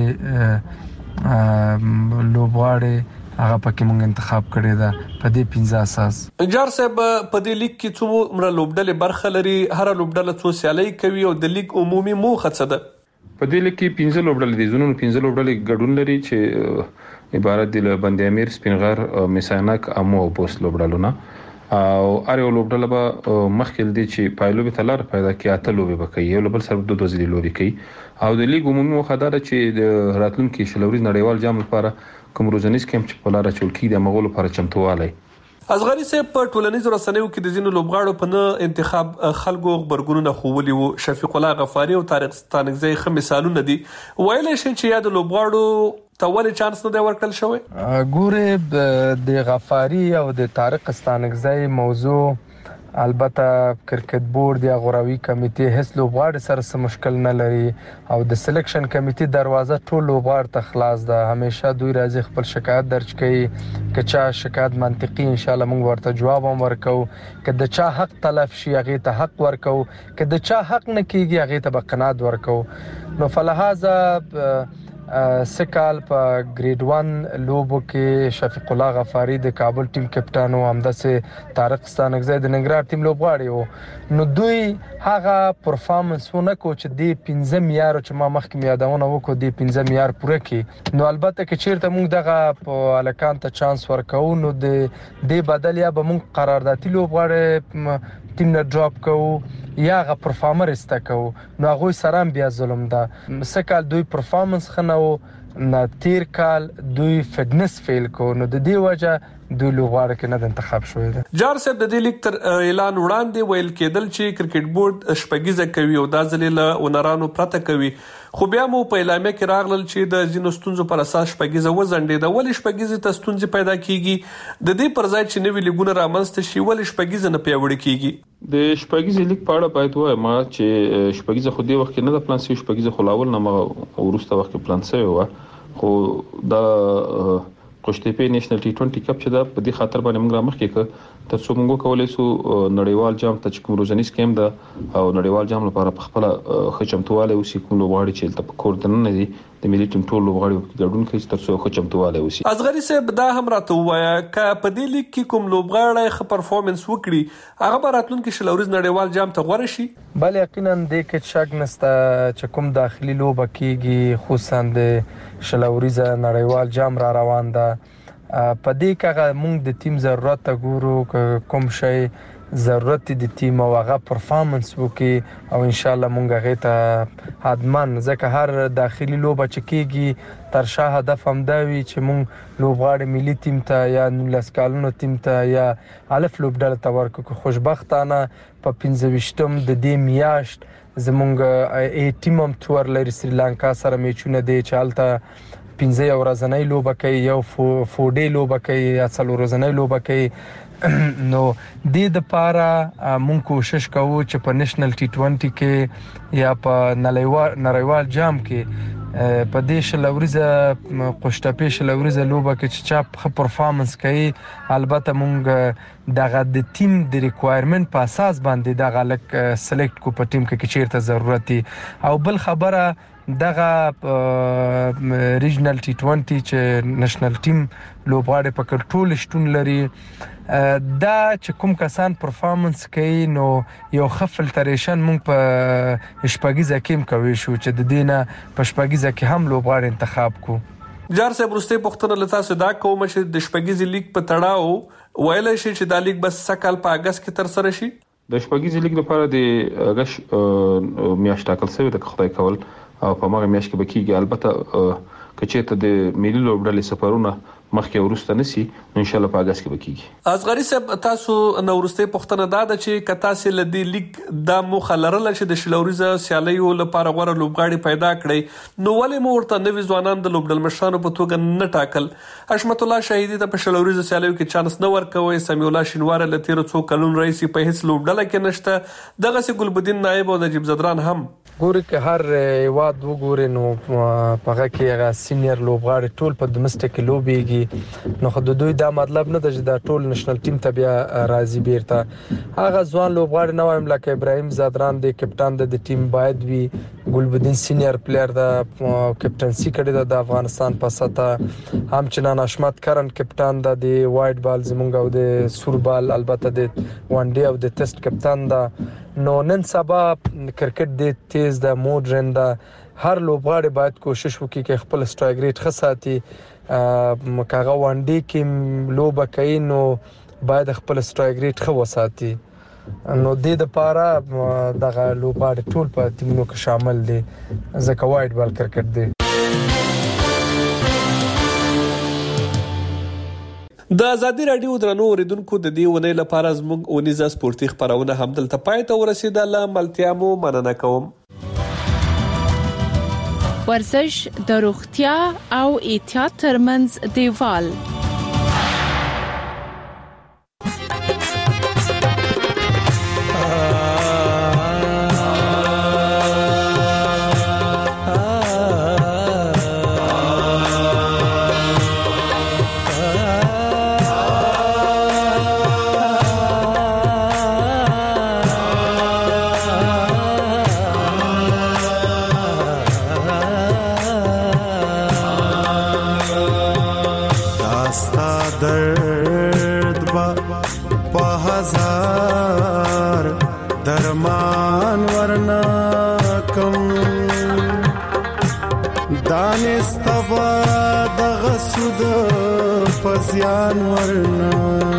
لوبغاړي هغه پکې مونږ انتخاب کړی دا په دې 15 اساس. جار صاحب په دې لیګ کې څومره لوبډلې برخه لري؟ هر لوبډله څو سیالي کوي او د لیګ عمومي موخه څه ده؟ په دې لیګ کې 15 لوبډلې دي. زونو 15 لوبډلې ګډون لري چې عبارت دي له بند امیر، سپینغر، میسانک، امو او پوس لوبډلونه او ار یو لوبډله به مخکې دي چې پایلو به تلار پیدا کوي، اته لوبې به کوي، یو بل سره د دوزي لوري کوي او د لیګ عمومي موخه دا چې د راتلونکو شلوري نړیوال جام لپاره کوم روزنیز کیمپ چې په لار چول کې د مغول لپاره چمتووالی. ازغری صاحب په ټولنیزو رسنیو کې د ځینو لوبغاړو په نه انتخاب خلکو خبرګونونه خوولي وو. شفیق الله غفاری او طارق ستانکزی خه مثالونه دي. ویل شي چې یا د لوبغاړو تاول چانس نه دی ورکړل شوی. ګوره د غفاری او د طارق ستانکزی موضوع البته کرکټ بورډ یا غوراوي کمیټې هیڅ لوبغاړي سره څه مشکل نه لري او د سلیکشن کمیټې دروازه ټول لوبغاړو ته خلاص ده. همیشه دوی راځي خپل شکایت درج کوي، که چا شکایت منطقي ان شاء الله موږ ورته جواب هم ورکو، که د چا حق تلف شي هغه ته حق ورکو، که د چا حق نه کیږي هغه ته قناعت ورکو. نو فلهذا سکال په ګریډ 1 لوبو کې شفیق الله غفاری د کابل ټیم کپټان او همداسې طارق ستانکزی د ننګرهار ټیم لوبغاړي وو. نو دوی هغه پرفارمنس ونه کو چې د 15 معیار چې ما مخکې یادونه وکړو د 15 معیار پوره کړي. نو البته چې چیرته موږ دغه په الکان ته چانس ورکو نو د دې بدل یا به موږ قراردادي لوبغاړي ټیم نه ډراپ کوو یا غ پرفارمر استکو. نو هغه سره بیا ظلم ده. سکال دوی پرفارمنس خنو نه تیر کال دوی فټنس فیل کو نو د دې وجه دوی لوغواړي کې نه انتخاب شوی ده. جار صاحب د دې لیګ تر اعلان وړاندې ویل کېدل چې کرکټ بورډ شپږیزه کوي او دا ځلې له اونرانو پرته کوي، خو بیا مو په اعلامیه کې راغلل چې د ځینو ستونزو پر اساس شپږیزه وزنډېده. ولې شپږیزه ته ستونزې پیدا کیږي؟ د دې پر ځای چې نوې لیګونه رامنځته شي ولې شپږیزه نه پیاوړې کیږي؟ د شپږیزه لیګ په اړه باید وایم چې شپږیزه خو دې وخت کې نه د پلان سي، شپږیزه خو لاول نه ورسته وخت پلان سي و، خو دا قشتپې نېشنل ټي20 کپ چې دا په دې خاطر باندې موږ مخکې ک تر څو موږ کولای شو نړیوال جام ته کوم روزنیز کېم دا او نړیوال جام لپاره په خپل خچمتواله او سیکون لوغاړي چې په کوردن نه دي د ملي ټیم ټول لوبغاړي په ګډون کې تر څو خو چمتواله وسی. ازغری صاحب دا هم راته وایا ک په دې لیګ کې کوم لوبغاړی ښه پرفورمنس وکړي هغه به راتلونکي شلوريز نړیوال جام ته غوړه شي. بل یقینا د کې شک نشته چې کوم داخلي لوبه کېږي خصوصا د شلوريز نړیوال جام را روان ده په دې کې موږ د ټیم ضرورت ګورو کوم شی ضرورت د ټیم او هغه پرفورمنس وکي او ان شاء الله مونږ هغه ته حتمان ځکه هر داخلي لوبه چکیږي تر شاه هدف هم دا وي چې مونږ لوبغاړي ملي ټیم ته یا نولس کالونو ټیم ته یا الف لوبډل ته ورکو خوشبختانه په 15م د دې میاشت زمونږ ټیم هم تور لري سریلانکا سره میچونه دی چالتہ 15 ورځنۍ لوبه کوي یو 4 ډے لوبه کوي یا 3 ورځنۍ لوبه کوي نو د لپاره مونږ کوشش کوو چې په نېشنل ټي 20 کې یا په نړیوال جام کې په دې شلوريزه قشتپې شلوريزه لوبه کې چې چا پرفورمنس کوي البته مونږ دغه د ټیم د ریکوایرمنت په اساس باندې دغه لک سلیکټ کو په ټیم کې چیرته ضرورت دي او بل خبره دغه ریجنل ټي 20 چې نېشنل ټیم لوبغاړي په کنټرول شتون لري دا چې کوم کسان پرفورمنس کوي نو یو خفلټریشن مونږ په شپږیزه کې کوي شو چې د دینه په شپږیزه کې هم لوبغاړي انتخاب کو. جار صاحب وروسته پښتنه لتا سودا کوم چې د شپږیزه لیګ په تړاو ویل شي چې د لیګ بس سکل په اگست کې تر سره شي. د شپږیزه لیګ لپاره د اگست میاشت ټاکل شوی د خدای کول او په مغه میاشت کې بکیږي البته کچېته د ملي لوبډلې سفرونه مخکې ورسته نسی ان شاء الله په اگست کې بکیږي. ازغری صاحب تاسو نو ورسته پښتنه دا د چې کتا سي لدی لیګ د مخالره چې د شلوريزه سیالیو لپاره غوړه لوبغاړي پیدا کړي نو ولې مو ورته نوې ځوانان د لوبډل مشرانو په توګه نه ټاکل. حشمت الله شهیدی ته په شلوريزه سیالیو کې چانس نه ورکوي. سمیع الله شینوار له 13 کلون رئیس په هیڅ لوبډله کې نشته. دغه سي ګلبدین نائب او نجیب زدران هم ګوري که هر واد وګوري نو پغه کې هغه سینیئر لوبغاړي ټول په ډومېسټک لوبيږي نو خو د دوی دا مطلب نه ده چې دا ټول نېشنل ټیم ته بیا راځي بیرته هغه ځوان لوبغاړي نه وایم لکه ابراهیم زادران دی کپټان د ټیم باید وي ګلبدین سینیئر پلیئر دا کپټنسي کړی د افغانستان په سطح هم چنان اشمت کرن کپټان د وایټ بال زمونږ او د سور بال البته د وان ډے او د ټیسټ کپټان دا نو نن سبا کرکټ د تیز د مودرن د هر لوبغاړي باید کوشش وکړي چې خپل سټرایک ریټ خساتي مکاغه وان ډے کې لوبه کوي نو باید خپل سټرایک ریټ خو وساتي نو د لپاره دغه لوبغاړي ټول په ټیمونو کې شامل دي ځکه وایټ بال کرکټ دی. د ازادي رادیو درنو اوریدونکو د دې ونې لپاره زموږ اونیزه سپورتي خبرونه هم دلته پای ته ورسیدله. ملتيامو مننه کوم. ورزش د روغتیا او احتیاط ترمنځ دیوال پزیان ورنا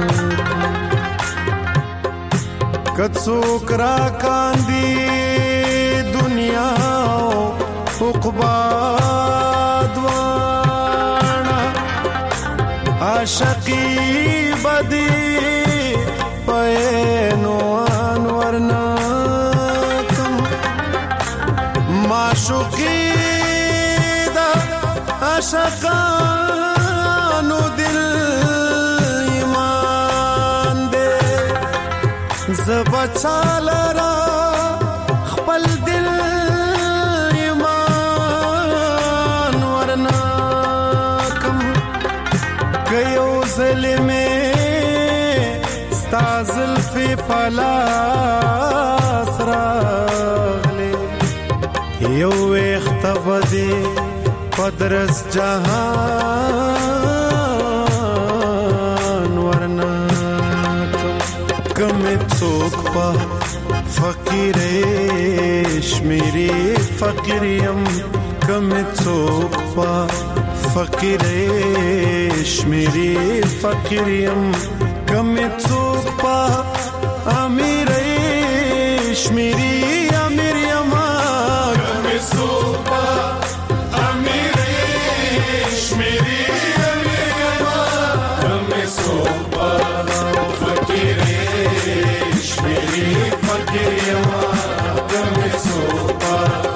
کڅوک را کاندي دنیا او عقبا دوانا عاشقی بدی پینو ورنا کم معشوقی دا عاشقان بچالرا خپل دل ایمان ورنا کم کيو ظلمه استازل فی پلاس راغلی یو اختفدی پدرس جهان ورنا کم څوک په فقیرش میری فقیریم کم څوک په فقیرش میری فقیریم کم څوک په امیرش میری امیریم کم څوک په امیرش میری امیریم کم څوک په فقیرش میری فقیریم کم څوک په